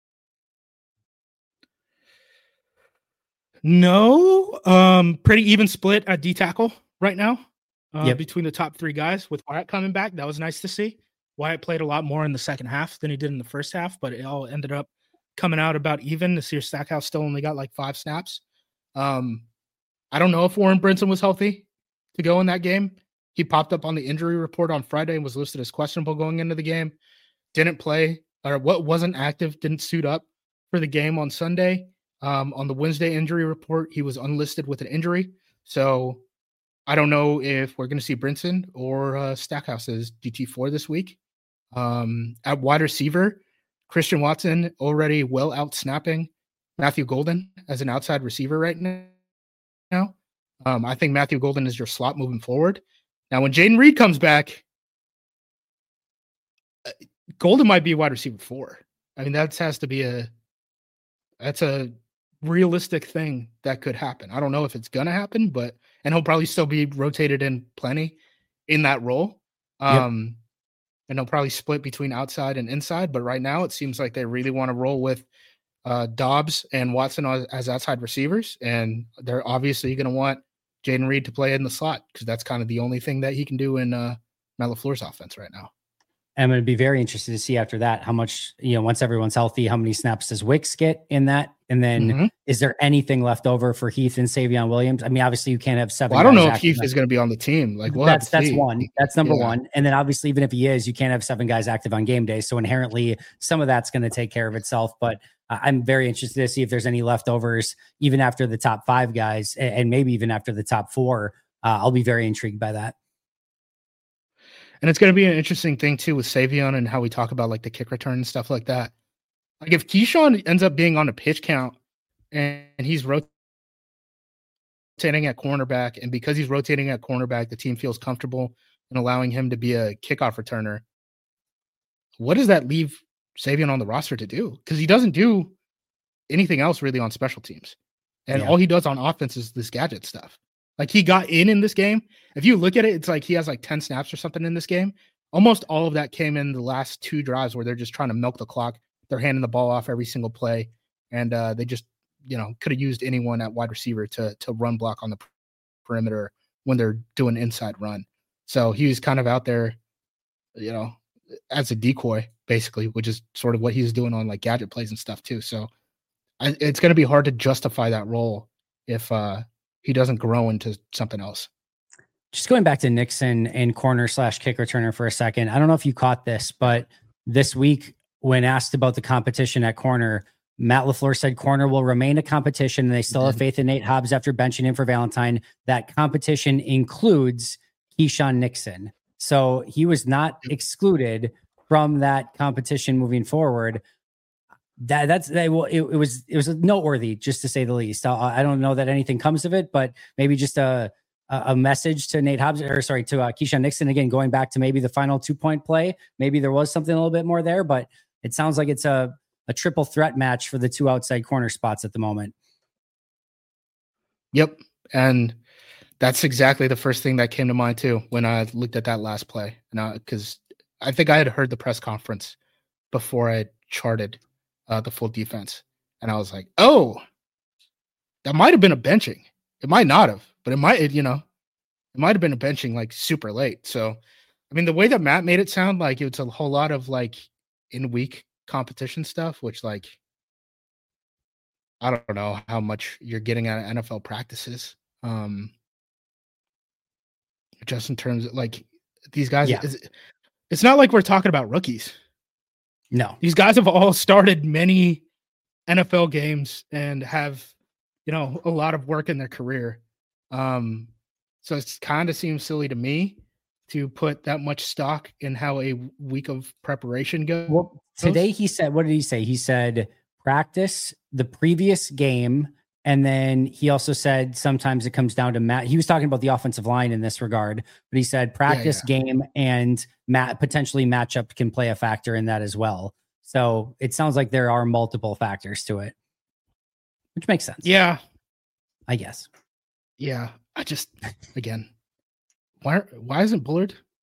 No. Pretty even split at D tackle right now Yep. between the top three guys with Wyatt coming back. That was nice to see. Wyatt played a lot more in the second half than he did in the first half, but it all ended up coming out about even. This year, Stackhouse still only got like 5 snaps. I don't know if Warren Brinson was healthy to go in that game. He popped up on the injury report on Friday and was listed as questionable going into the game. Didn't play, or what wasn't active, didn't suit up for the game on Sunday. On the Wednesday injury report, he was unlisted with an injury. So I don't know if we're going to see Brinson or Stackhouse as DT4 this week. At wide receiver, Christian Watson already well out snapping Matthew Golden as an outside receiver right now. I think Matthew Golden is your slot moving forward. Now, when Jaden Reed comes back, Golden might be wide receiver 4. I mean, that's a realistic thing that could happen. I don't know if it's gonna happen, and he'll probably still be rotated in plenty in that role. And they'll probably split between outside and inside. But right now, it seems like they really want to roll with Dobbs and Watson as outside receivers, and they're obviously going to want Jaden Reed to play in the slot because that's kind of the only thing that he can do in Matt LaFleur's offense right now. I'm going to be very interested to see after that how much, once everyone's healthy, how many snaps does Wicks get in that? And then is there anything left over for Heath and Savion Williams? I mean, obviously you can't have 7. Well, I don't know if Heath is going to be on the team. Like, that's one. That's number one. And then obviously, even if he is, you can't have 7 guys active on game day. So inherently, some of that's going to take care of itself. But I'm very interested to see if there's any leftovers, even after the top 5 guys, and maybe even after the top 4. I'll be very intrigued by that. And it's going to be an interesting thing too with Savion and how we talk about like the kick return and stuff like that. Like if Keyshawn ends up being on a pitch count and he's rotating at cornerback, and because he's rotating at cornerback, the team feels comfortable in allowing him to be a kickoff returner, what does that leave Savion on the roster to do? Because he doesn't do anything else really on special teams. And all he does on offense is this gadget stuff. Like he got in this game. If you look at it, it's like he has like 10 snaps or something in this game. Almost all of that came in the last 2 drives where they're just trying to milk the clock. They're handing the ball off every single play. And they just, could have used anyone at wide receiver to run block on the perimeter when they're doing inside run. So he was kind of out there, as a decoy, basically, which is sort of what he's doing on like gadget plays and stuff too. So it's going to be hard to justify that role if he doesn't grow into something else. Just going back to Nixon and corner/kick returner for a second. I don't know if you caught this, but this week when asked about the competition at corner, Matt LaFleur said corner will remain a competition and they still have faith in Nate Hobbs after benching him for Valentine. That competition includes Keyshawn Nixon. So he was not excluded from that competition moving forward. It was noteworthy, just to say the least. I don't know that anything comes of it, but maybe just a message to Nate Hobbs, to Keyshawn Nixon, again, going back to maybe the final 2-point play. Maybe there was something a little bit more there, but it sounds like it's a triple threat match for the 2 outside corner spots at the moment. Yep. And that's exactly the first thing that came to mind too, when I looked at that last play. Because I think I had heard the press conference before I charted the full defense. And I was like, oh, that might have been a benching. It might not have, but it might have been a benching like super late. So, I mean, the way that Matt made it sound like it's a whole lot of like in week competition stuff, which like, I don't know how much you're getting out of NFL practices. Just in terms of like these guys, it's not like we're talking about rookies. No, these guys have all started many NFL games and have, a lot of work in their career. So it kind of seems silly to me to put that much stock in how a week of preparation goes. Well, today he said, what did he say? He said practice the previous game. And then he also said sometimes it comes down to he was talking about the offensive line in this regard, but he said practice game and potentially matchup can play a factor in that as well. So it sounds like there are multiple factors to it, which makes sense. Yeah. I guess. Yeah. I just, again, why isn't Bullard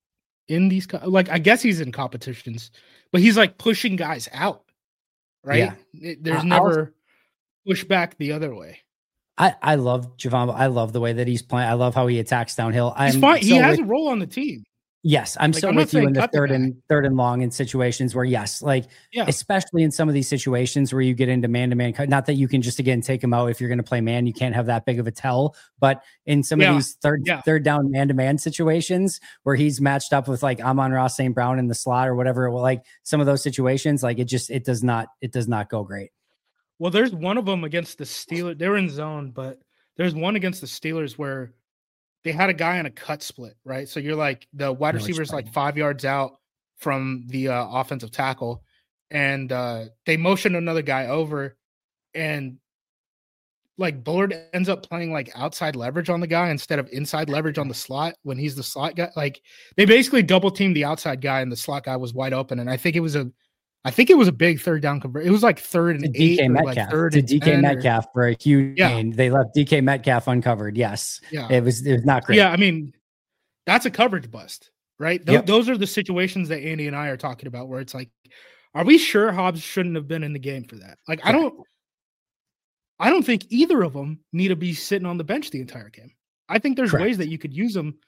in these like I guess he's in competitions, but he's like pushing guys out, right? There's never push back the other way. I love Javon. I love the way that he's playing. I love how he attacks downhill. He's fine. He has a role on the team. Yes, I'm so with you in the third and long in situations where especially in some of these situations where you get into man-to-man, not that you can just again take him out if you're going to play man, you can't have that big of a tell, but in some of these third down man-to-man situations where he's matched up with like Amon-Ra St. Brown in the slot or whatever, like some of those situations, like it does not go great. Well, there's one of them against the Steelers. They were in zone, but there's one against the Steelers where they had a guy on a cut split, right? So you're like the wide receiver is like 5 yards out from the offensive tackle, and they motion another guy over, and like Bullard ends up playing like outside leverage on the guy instead of inside leverage on the slot when he's the slot guy. Like they basically double teamed the outside guy, and the slot guy was wide open. And I think it was a big third down conversion. It was like 3rd and 8 or like 3rd and 10 DK Metcalf for a huge gain. They left DK Metcalf uncovered. Yes. Yeah. It was not great. Yeah. I mean, that's a coverage bust, right? Those are the situations that Andy and I are talking about where it's like, are we sure Hobbs shouldn't have been in the game for that? Like, I don't think either of them need to be sitting on the bench the entire game. I think there's ways that you could use them,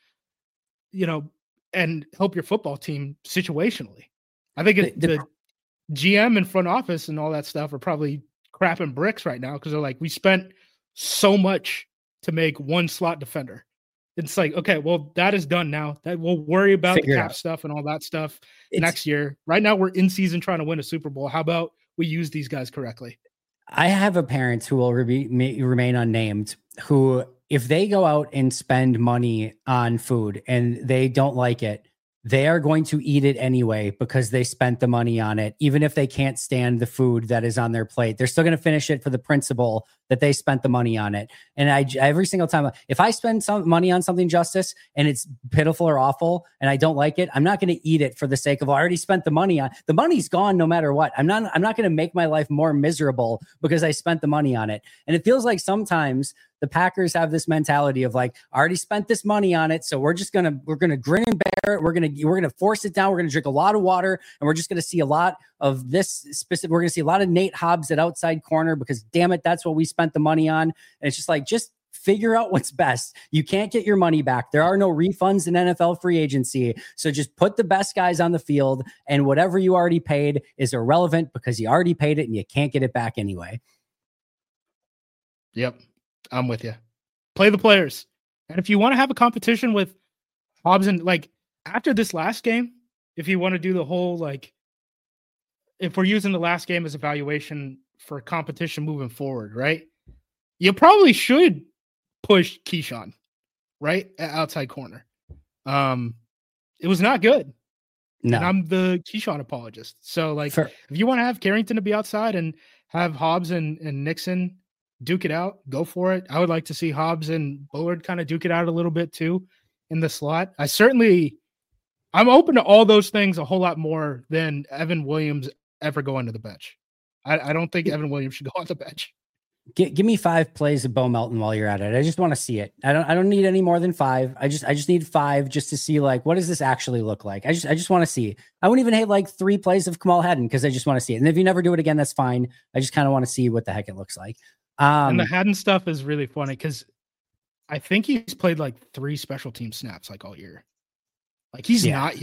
and help your football team situationally. I think the GM and front office and all that stuff are probably crapping bricks right now because they're like, we spent so much to make one slot defender. It's like, okay, well, that is done now. That we'll worry about the cap stuff and all that stuff next year. Right now, we're in season trying to win a Super Bowl. How about we use these guys correctly? I have a parent who will remain unnamed who, if they go out and spend money on food and they don't like it, they are going to eat it anyway because they spent the money on it. Even if they can't stand the food that is on their plate, they're still going to finish it for the principle that they spent the money on it. And every single time, if I spend some money on something, Justice, and it's pitiful or awful and I don't like it, I'm not going to eat it for the sake of, I already spent the money on the money's gone no matter what. I'm not going to make my life more miserable because I spent the money on it. And it feels like sometimes the Packers have this mentality of like, I already spent this money on it, so we're going to grin and bear it. We're going to force it down. We're going to drink a lot of water, and we're just going to see a lot of this specific. We're going to see a lot of Nate Hobbs at outside corner because, damn it, that's what we spent the money on. And it's just like, just figure out what's best. You can't get your money back. There are no refunds in NFL free agency, so just put the best guys on the field, and whatever you already paid is irrelevant because you already paid it and you can't get it back anyway. Yep. I'm with you. Play the players. And if you want to have a competition with Hobbs and like after this last game, if you want to do the whole, like, if we're using the last game as evaluation for competition moving forward, right? You probably should push Keyshawn, right? At outside corner. It was not good. No. And I'm the Keyshawn apologist. So like if you want to have Carrington to be outside and have Hobbs and Nixon duke it out, go for it. I would like to see Hobbs and Bullard kind of duke it out a little bit too in the slot. I'm open to all those things a whole lot more than Evan Williams ever going to the bench. I don't think Evan Williams should go on the bench. Give me 5 plays of Bo Melton while you're at it. I just want to see it. I don't need any more than 5. I just need 5 just to see like, what does this actually look like? I just want to see. I wouldn't even hate like 3 plays of Kamal Haddon because I just want to see it. And if you never do it again, that's fine. I just kind of want to see what the heck it looks like. And the Haddon stuff is really funny because I think he's played like 3 special team snaps like all year. Like he's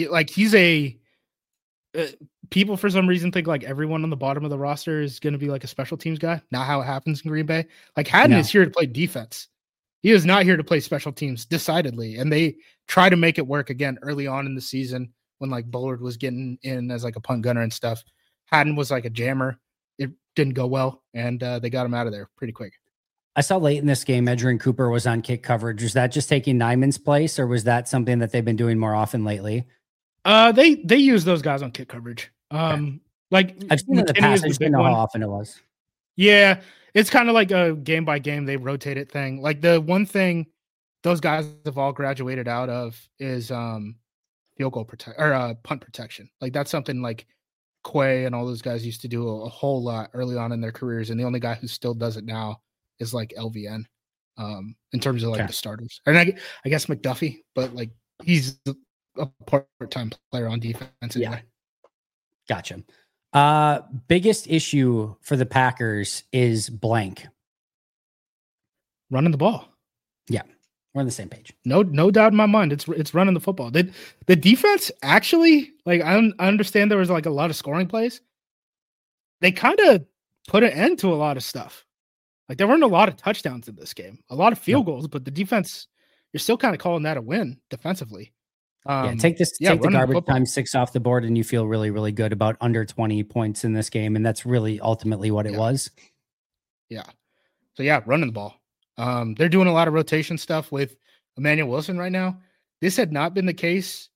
people for some reason think like everyone on the bottom of the roster is going to be like a special teams guy. Not how it happens in Green Bay. Like Haddon is here to play defense. He is not here to play special teams decidedly. And they try to make it work again early on in the season when like Bullard was getting in as like a punt gunner and stuff. Haddon was like a jammer. It didn't go well, and they got him out of there pretty quick. I saw late in this game, Edgerrin Cooper was on kick coverage. Was that just taking Nyman's place, or was that something that they've been doing more often lately? They use those guys on kick coverage. Like I've seen it in the past. I just didn't know how often it was. Yeah, it's kind of like a game by game they rotate it thing. Like the one thing those guys have all graduated out of is field goal punt protection. Like that's something like Quay and all those guys used to do a whole lot early on in their careers, and the only guy who still does it now is like LVN in terms of like the starters. And I guess McDuffie, but like he's a part-time player on defense. Anyway. Gotcha. Biggest issue for the Packers is blank. Running the ball. Yeah, we're on the same page. No doubt in my mind. It's running the football. The defense actually, like, I understand there was like a lot of scoring plays. They kind of put an end to a lot of stuff. Like, there weren't a lot of touchdowns in this game, a lot of field goals, but the defense, you're still kind of calling that a win defensively. Take the garbage time 6 off the board, and you feel really, really good about under 20 points in this game, and that's really ultimately what it was. Yeah. So running the ball. They're doing a lot of rotation stuff with Emmanuel Wilson right now. This had not been the case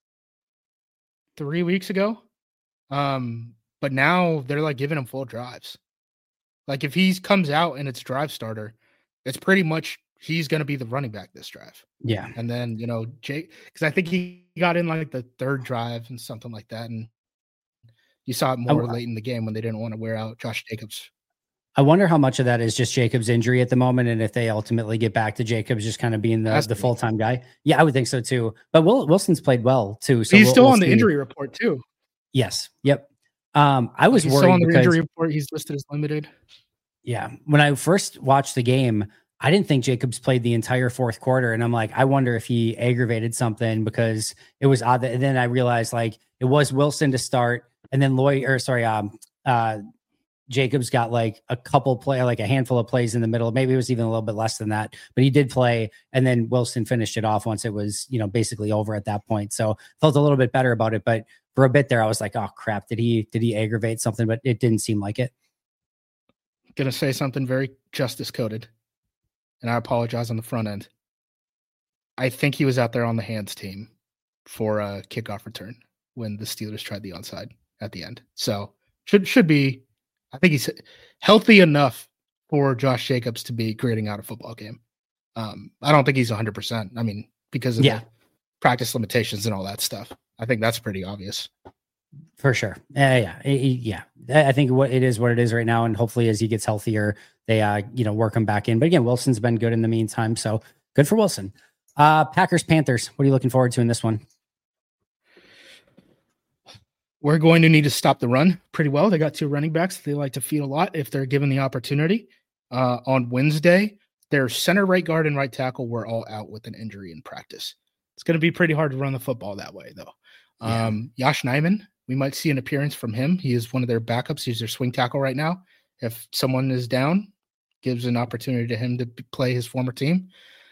3 weeks ago, but now they're like giving him full drives. Like, if he comes out and it's drive starter, it's pretty much he's going to be the running back this drive. Yeah. And then, Jake, because I think he got in like the third drive and something like that. And you saw it more late in the game when they didn't want to wear out Josh Jacobs. I wonder how much of that is just Jacobs' injury at the moment, and if they ultimately get back to Jacobs just kind of being the full-time guy. Yeah, I would think so too. But Wilson's played well too. So he's still on the injury report too. Yes. Yep. I was worried still on the injury report. He's listed as limited. Yeah. When I first watched the game, I didn't think Jacobs played the entire fourth quarter. And I'm like, I wonder if he aggravated something, because it was odd. And then I realized, like, it was Wilson to start. And then Jacobs got like a handful of plays in the middle. Maybe it was even a little bit less than that, but he did play. And then Wilson finished it off once it was, basically over at that point. So felt a little bit better about it. But for a bit there, I was like, oh crap, did he aggravate something? But it didn't seem like it. Going to say something very justice coded, and I apologize on the front end. I think he was out there on the hands team for a kickoff return when the Steelers tried the onside at the end. So should be, I think he's healthy enough for Josh Jacobs to be grading out a football game. I don't think he's 100%. I mean, because of the practice limitations and all that stuff. I think that's pretty obvious. For sure. Yeah. I think what it is right now. And hopefully as he gets healthier, they, work him back in. But again, Wilson's been good in the meantime. So good for Wilson. Packers, Panthers. What are you looking forward to in this one? We're going to need to stop the run pretty well. They got 2 running backs they like to feed a lot if they're given the opportunity. On Wednesday, their center, right guard, and right tackle were all out with an injury in practice. It's going to be pretty hard to run the football that way, though. Josh Nijman, we might see an appearance from him. He is one of their backups. He's their swing tackle right now. If someone is down, gives an opportunity to him to play his former team.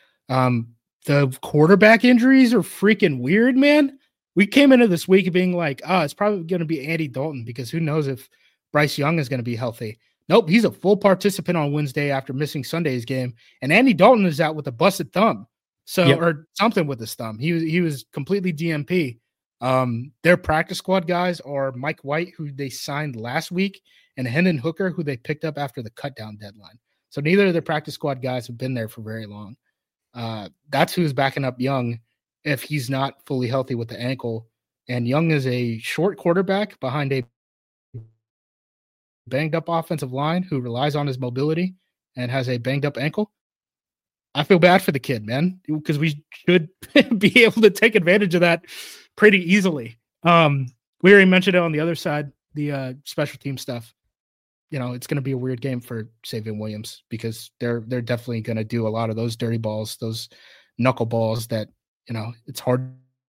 The quarterback injuries are freaking weird, man. We came into this week being like, it's probably going to be Andy Dalton, because who knows if Bryce Young is going to be healthy. Nope, he's a full participant on Wednesday after missing Sunday's game. And Andy Dalton is out with a busted thumb. Or something with his thumb. He was completely DMP. Their practice squad guys are Mike White, who they signed last week, and Hendon Hooker, who they picked up after the cutdown deadline. So neither of their practice squad guys have been there for very long. That's who's backing up Young if he's not fully healthy with the ankle. And Young is a short quarterback behind a banged up offensive line who relies on his mobility and has a banged up ankle. I feel bad for the kid, man, because we should be able to take advantage of that pretty easily. We already mentioned it on the other side, the special team stuff. It's going to be a weird game for Savion Williams, because they're definitely going to do a lot of those dirty balls, those knuckle balls that, it's hard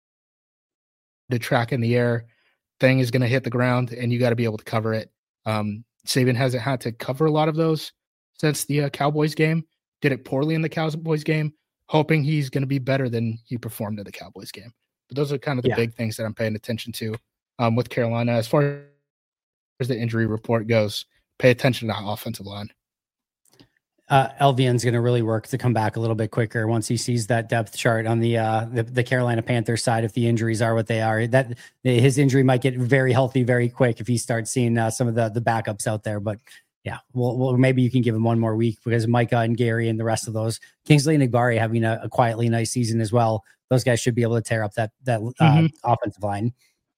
to track in the air. Thing is going to hit the ground, and you got to be able to cover it. Saban hasn't had to cover a lot of those since the Cowboys game. Did it poorly in the Cowboys game, hoping he's going to be better than he performed in the Cowboys game. But those are kind of the big things that I'm paying attention to with Carolina. As far as the injury report goes, pay attention to that offensive line. Elvian's going to really work to come back a little bit quicker once he sees that depth chart on the Carolina Panthers side. If the injuries are what they are, that his injury might get very healthy very quick if he starts seeing some of the backups out there. But yeah, well, maybe you can give him one more week, because Micah and Gary and the rest of those, Kingsley and Igbari having a quietly nice season as well. Those guys should be able to tear up that offensive line.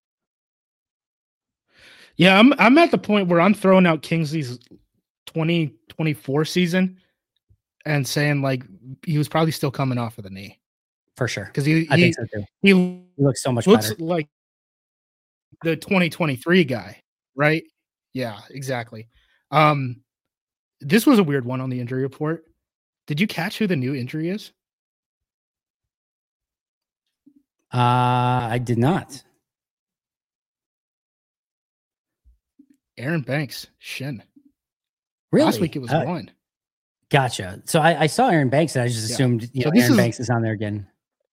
Yeah, I'm at the point where I'm throwing out Kingsley's 2024 season and saying, like, he was probably still coming off of the knee. for sure. Because I think so too. he He looks so much looks better. like the 2023 guy, right? Yeah, exactly. This was a weird one on the injury report. Did you catch who the new injury is? I did not. Aaron Banks, shin. Really? Last week it was one. Gotcha. So I saw Aaron Banks and I just assumed Aaron Banks is on there again.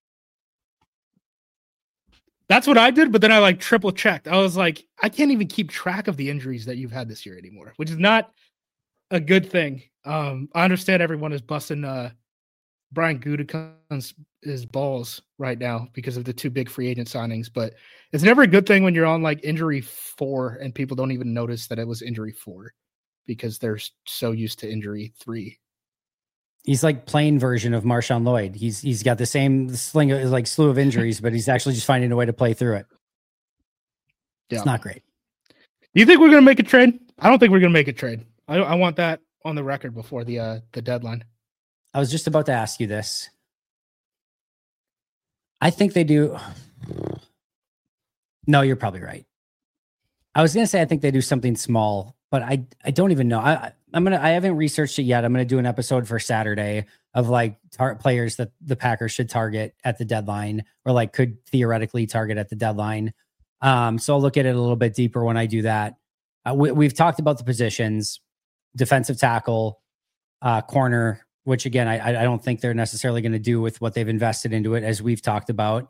That's what I did, but then I like triple checked. I was like, I can't even keep track of the injuries that you've had this year anymore, which is not a good thing. I understand everyone is busting Brian Gutekunst's balls right now because of the 2 big free agent signings, but it's never a good thing when you're on like injury 4 and people don't even notice that it was injury 4 because they're so used to injury 3. He's like plain version of Marshawn Lloyd. He's got the same slew of injuries, but he's actually just finding a way to play through it. Yeah. It's not great. Do you think we're going to make a trade? I don't think we're going to make a trade. I want that on the record before the deadline. I was just about to ask you this. I think they do. No, you're probably right. I was going to say I think they do something small, but I don't even know. I haven't researched it yet. I'm going to do an episode for Saturday of like players that the Packers should target at the deadline or like could theoretically target at the deadline. So I'll look at it a little bit deeper when I do that. We've talked about the positions, defensive tackle, corner, which again, I don't think they're necessarily going to do with what they've invested into it, as we've talked about.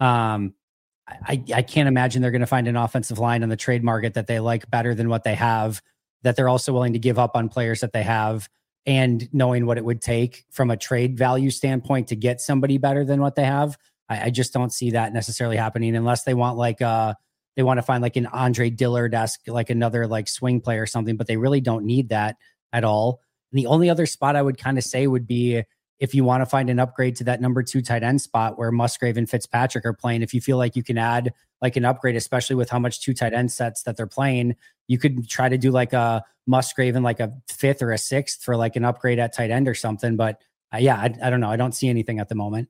I can't imagine they're going to find an offensive line on the trade market that they like better than what they have, that they're also willing to give up on players that they have, and knowing what it would take from a trade value standpoint to get somebody better than what they have. I just don't see that necessarily happening unless they want they want to find like an Andre Dillard-esque, like another like swing player or something, but they really don't need that at all. And the only other spot I would kind of say would be if you want to find an upgrade to that number 2 tight end spot where Musgrave and Fitzpatrick are playing. If you feel like you can add like an upgrade, especially with how much 2 tight end sets that they're playing, you could try to do like a Musgrave and like a 5th or a 6th for like an upgrade at tight end or something. But I don't know. I don't see anything at the moment.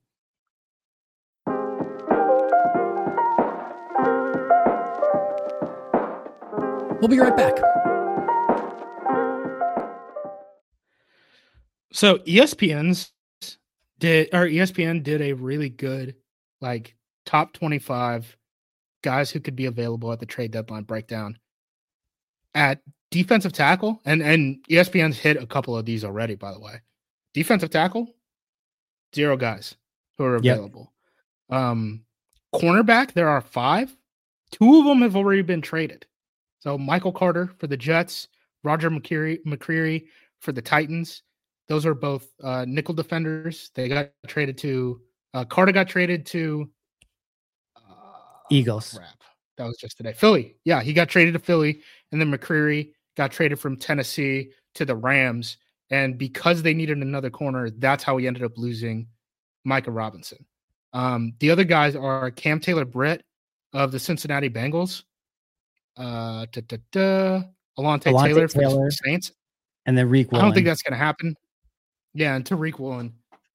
We'll be right back. So ESPN did a really good like top 25 guys who could be available at the trade deadline breakdown at defensive tackle, and ESPN's hit a couple of these already, by the way. Defensive tackle, 0 guys who are available. Cornerback, there are 5. 2 of them have already been traded. So Michael Carter for the Jets, Roger McCreary for the Titans. Those are both nickel defenders. They got traded to Carter got traded to Eagles. Crap. That was just today. Philly. Yeah, he got traded to Philly, and then McCreary got traded from Tennessee to the Rams. And because they needed another corner, that's how he ended up losing Micah Robinson. The other guys are Cam Taylor-Britt of the Cincinnati Bengals, Alontae Taylor for the Saints, and then Tariq Woolen. I don't think that's going to happen. Yeah, and Tariq Woolen.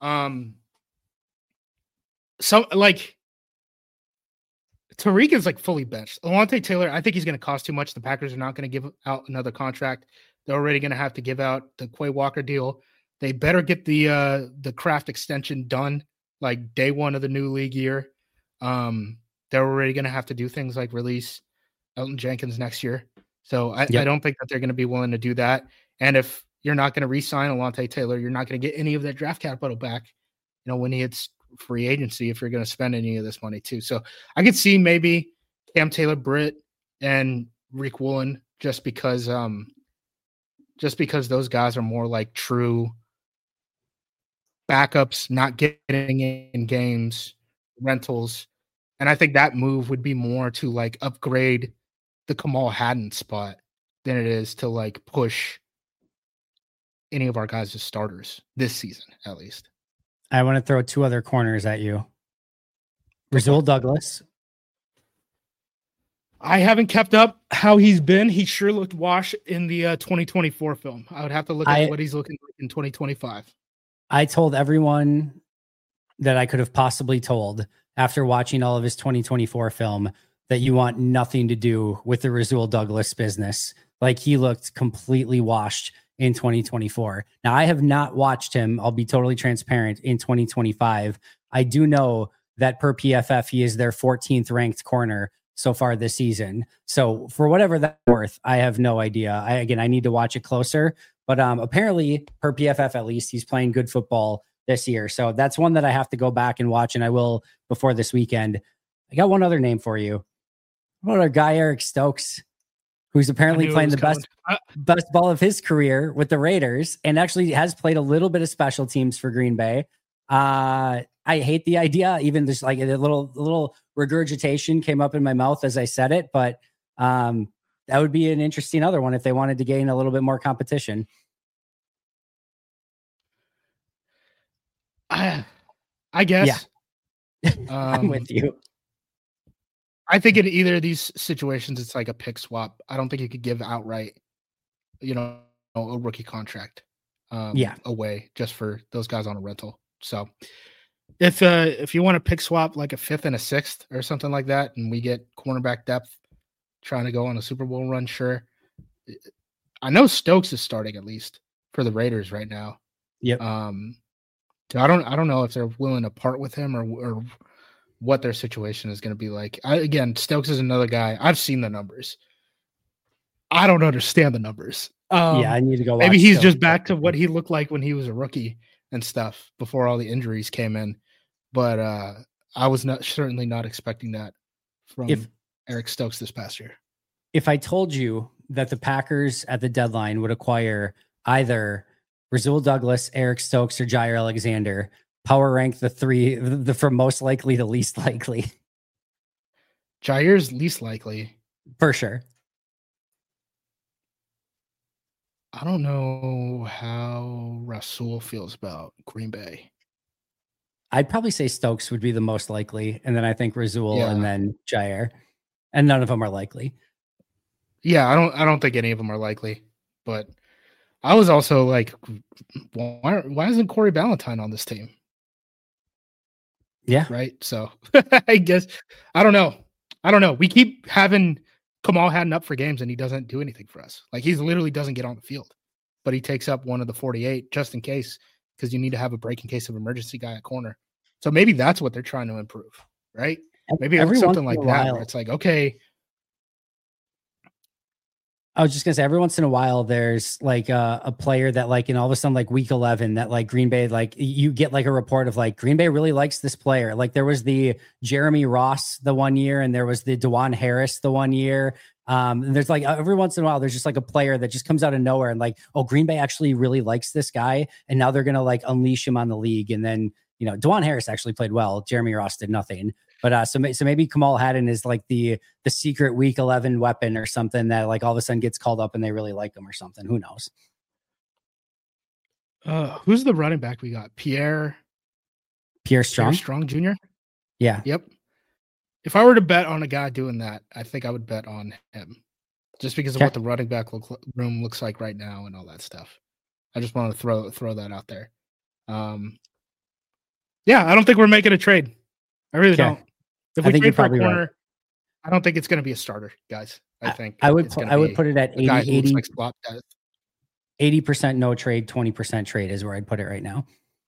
So like Tariq is like fully benched. Alontae Taylor, I think he's going to cost too much. The Packers are not going to give out another contract. They're already going to have to give out the Quay Walker deal. They better get the Kraft extension done like day 1 of the new league year. They're already going to have to do things like release Elton Jenkins next year. So I don't think that they're going to be willing to do that. And if you're not going to re-sign Alontae Taylor, you're not going to get any of that draft capital back, when he hits free agency, if you're going to spend any of this money too. So I could see maybe Cam Taylor-Britt and Tariq Woolen just because those guys are more like true backups, not getting in games, rentals. And I think that move would be more to like upgrade the Kamal Hadden spot than it is to like push any of our guys as starters this season, at least. I want to throw 2 other corners at you. Rasul Douglas. I haven't kept up how he's been. He sure looked washed in the 2024 film. I would have to look at what he's looking like in 2025. I told everyone that I could have possibly told after watching all of his 2024 film that you want nothing to do with the Rasul Douglas business. Like, he looked completely washed in 2024. Now, I have not watched him. I'll be totally transparent in 2025. I do know that per PFF, he is their 14th ranked corner so far this season. So for whatever that's worth, I have no idea. I need to watch it closer, but apparently per PFF, at least, he's playing good football this year. So that's one that I have to go back and watch, and I will before this weekend. I got one other name for you. What about our guy, Eric Stokes, who's apparently playing the best ball of his career with the Raiders, and actually has played a little bit of special teams for Green Bay. I hate the idea. Even just like a little regurgitation came up in my mouth as I said it, but that would be an interesting other one if they wanted to gain a little bit more competition. I guess. Yeah. I'm with you. I think in either of these situations, it's like a pick swap. I don't think you could give outright, a rookie contract away just for those guys on a rental. So if you want to pick swap like a 5th and a 6th or something like that, and we get cornerback depth trying to go on a Super Bowl run, sure. I know Stokes is starting at least for the Raiders right now. Yep. So I don't know if they're willing to part with him or what their situation is going to be like. Again, Stokes is another guy. I've seen the numbers. I don't understand the numbers. I need to go. Maybe he's Stokes just back to what he looked like when he was a rookie and stuff before all the injuries came in. But I was certainly not expecting that from Eric Stokes this past year. If I told you that the Packers at the deadline would acquire either Rasul Douglas, Eric Stokes, or Jair Alexander, power rank the three from most likely to least likely. Jair's least likely. For sure. I don't know how Rasul feels about Green Bay. I'd probably say Stokes would be the most likely, and then I think Rasul and then Jair, and none of them are likely. Yeah, I don't think any of them are likely, but I was also like, why isn't Corey Ballantyne on this team? Yeah. Right. So I guess, I don't know. We keep having Kamal Hadden up for games and he doesn't do anything for us. Like, he literally doesn't get on the field, but he takes up one of the 48 just in case, because you need to have a break in case of emergency guy at corner. So maybe that's what they're trying to improve, right? Maybe it's something like that where it's like, okay. I was just gonna say, every once in a while, there's like a player that, like, all of a sudden, like week 11, that like Green Bay, like you get like a report of like Green Bay really likes this player. Like, there was the Jeremy Ross the one year, and there was the DeJuan Harris the one year. And there's like every once in a while, there's just like a player that just comes out of nowhere and like, oh, Green Bay actually really likes this guy, and now they're gonna like unleash him on the league. And then DeJuan Harris actually played well. Jeremy Ross did nothing. But so maybe Kamal Hadden is like the secret week 11 weapon or something that like all of a sudden gets called up and they really like him or something. Who knows? Who's the running back we got? Pierre Strong Jr. Yeah. Yep. If I were to bet on a guy doing that, I think I would bet on him, just because of what the running back room looks like right now and all that stuff. I just want to throw that out there. Yeah, I don't think we're making a trade. I really don't. If we trade for a corner, right. I don't think it's going to be a starter, guys. I think I would put it at 80% no trade, 20% trade is where I'd put it right now.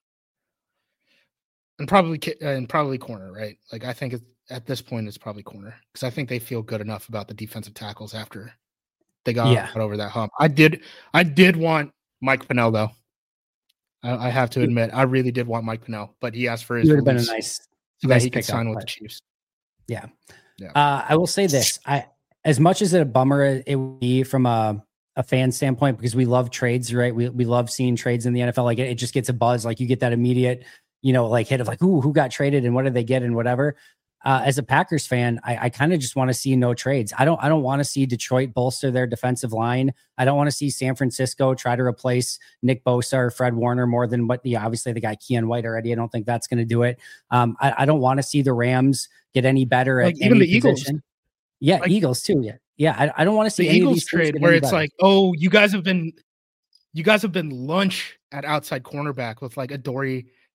And probably corner, right? Like, I think at this point it's probably corner, because I think they feel good enough about the defensive tackles after they got over that hump. I did want Mike Pennel, though. I have to admit, I really did want Mike Pennel, but he asked for his release, been a nice so that he could sign with the Chiefs. Yeah. I will say this. As much as a bummer it would be from a fan standpoint, because we love trades, right? We love seeing trades in the NFL. Like, it just gets a buzz. Like, you get that immediate, like hit of like, ooh, who got traded and what did they get and whatever. As a Packers fan, I kind of just want to see no trades. I don't want to see Detroit bolster their defensive line. I don't want to see San Francisco try to replace Nick Bosa or Fred Warner more than what obviously they got Keon White already. I don't think that's going to do it. I don't want to see the Rams get any better at even the position. Eagles. Yeah, like, Eagles too. Yeah. I don't want to see the any Eagles of these trade where it's better. Like, oh, you guys have been lunch at outside cornerback with like Adoree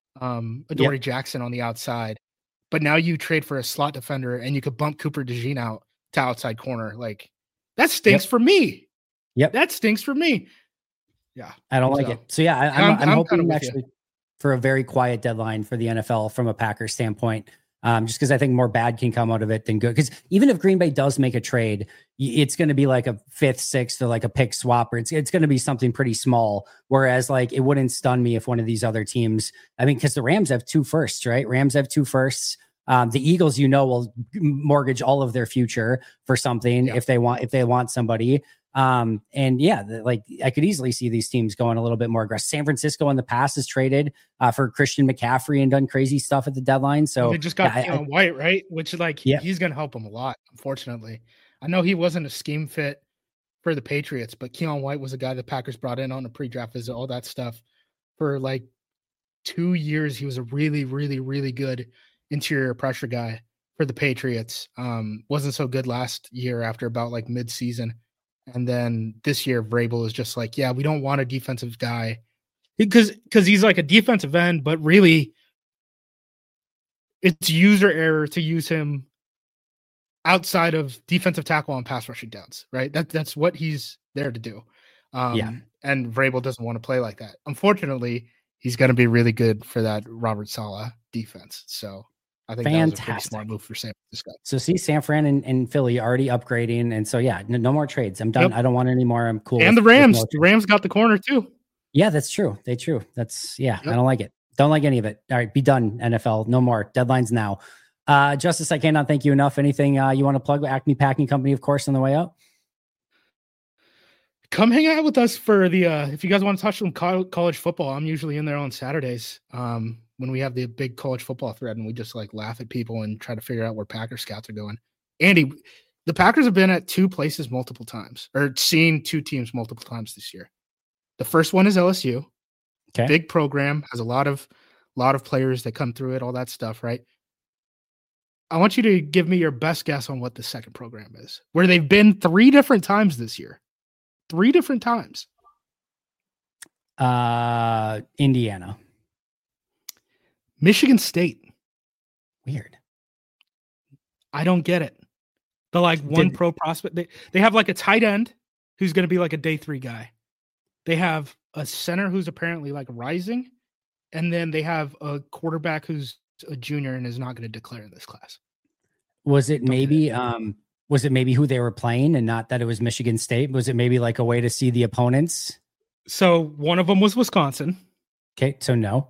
Adoree Jackson on the outside. But now you trade for a slot defender and you could bump Cooper DeJean out to outside corner. Like, that stinks for me. Yep. That stinks for me. Yeah. I don't like it. So, yeah, I'm hoping actually for a very quiet deadline for the NFL from a Packers standpoint. Just because I think more bad can come out of it than good. Because even if Green Bay does make a trade, it's going to be like a 5th, 6th, or like a pick swap, or it's going to be something pretty small. Whereas like it wouldn't stun me if one of these other teams, I mean, because the Rams have 2 firsts, right? Rams have 2 firsts. The Eagles, will mortgage all of their future for something if they want somebody. Like I could easily see these teams going a little bit more aggressive. San Francisco in the past has traded for Christian McCaffrey and done crazy stuff at the deadline. So they just got Keon White, right? Which he's going to help them a lot. Unfortunately, I know he wasn't a scheme fit for the Patriots, but Keon White was a guy the Packers brought in on a pre-draft visit, all that stuff. For like 2 years, he was a really, really, really good interior pressure guy for the Patriots. Wasn't so good last year after about like mid-season. And then this year, Vrabel is just like, we don't want a defensive guy because he's like a defensive end, but really it's user error to use him outside of defensive tackle on pass rushing downs, right? That's what he's there to do. And Vrabel doesn't want to play like that. Unfortunately, he's going to be really good for that Robert Saleh defense. So I think that was a pretty smart move for San Francisco. So see San Fran and Philly already upgrading. And so, no more trades. I'm done. Yep. I don't want any more. I'm cool. And the Rams got the corner too. Yeah, that's true. That's I don't like it. Don't like any of it. All right. Be done. NFL. No more deadlines now. Justice, I cannot thank you enough. Anything you want to plug? Acme Packing Company, of course, on the way out. Come hang out with us for the, if you guys want to touch some college football, I'm usually in there on Saturdays. When we have the big college football thread and we just like laugh at people and try to figure out where Packer scouts are going. Andy, the Packers have been at 2 places multiple times, or seen 2 teams multiple times this year. The first one is LSU. Okay. Big program, has a lot of players that come through it, all that stuff, right? I want you to give me your best guess on what the second program is, where they've been 3 different times this year. 3 different times. Indiana. Michigan State. Weird. I don't get it. The pro prospect. They have like a tight end who's going to be like a day 3 guy. They have a center who's apparently like rising. And then they have a quarterback who's a junior and is not going to declare in this class. Was it maybe who they were playing and not that it was Michigan State? Was it maybe like a way to see the opponents? So one of them was Wisconsin. Okay. So no.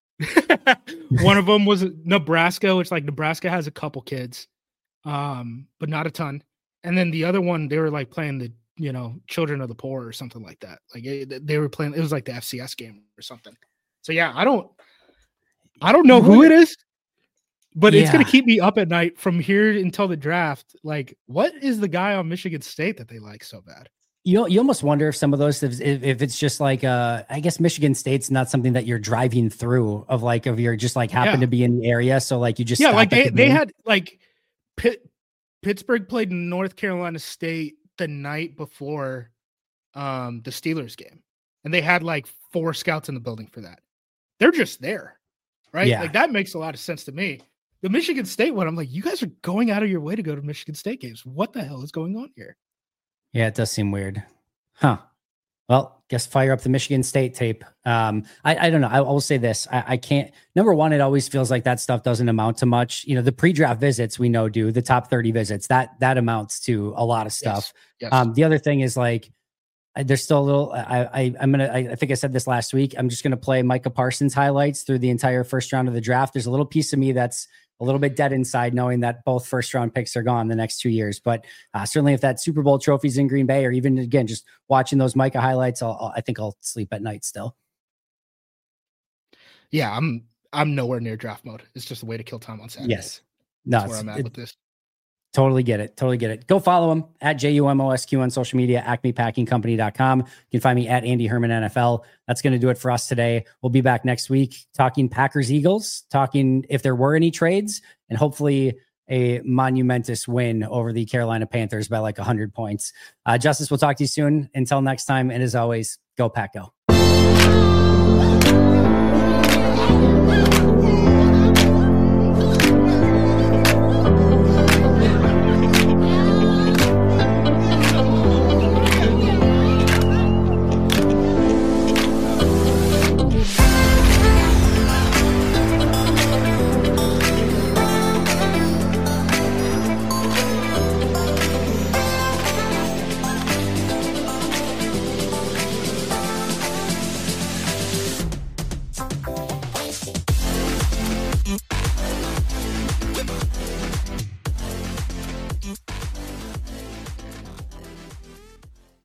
One of them was Nebraska, which like Nebraska has a couple kids, but not a ton. And then the other one, they were like playing the, Children of the Poor or something like that. Like they were playing, it was like the FCS game or something. So I don't know who it is, but it's going to keep me up at night from here until the draft. Like, what is the guy on Michigan State that they like so bad? You almost wonder if some of those, if it's just like, I guess Michigan State's not something that you're driving through if you're just like happen to be in the area. So like you just, like they had like Pittsburgh played North Carolina State the night before the Steelers game. And they had like 4 scouts in the building for that. They're just there, right? Yeah. Like that makes a lot of sense to me. The Michigan State one, I'm like, you guys are going out of your way to go to Michigan State games. What the hell is going on here? Yeah, it does seem weird. Huh. Well, guess fire up the Michigan State tape. I don't know. I will say this. I can't. Number one, it always feels like that stuff doesn't amount to much. The pre-draft visits we know do, the top 30 visits, that amounts to a lot of stuff. Yes. The other thing is like, there's still a little, I think I said this last week. I'm just going to play Micah Parsons highlights through the entire first round of the draft. There's a little piece of me that's a little bit dead inside knowing that both first round picks are gone the next 2 years. But certainly if that Super Bowl trophy's in Green Bay, or even again, just watching those Micah highlights, I think I'll sleep at night still. Yeah. I'm nowhere near draft mode. It's just a way to kill time on Saturday. Yes. No, that's where I'm at with this. Totally get it. Go follow him at JUMOSQ on social media, acmepackingcompany.com. You can find me at Andy Herman NFL. That's going to do it for us today. We'll be back next week talking Packers Eagles, talking if there were any trades, and hopefully a monumentous win over the Carolina Panthers by like 100 points. Justice, we'll talk to you soon. Until next time. And as always, go Pack Go. Bye.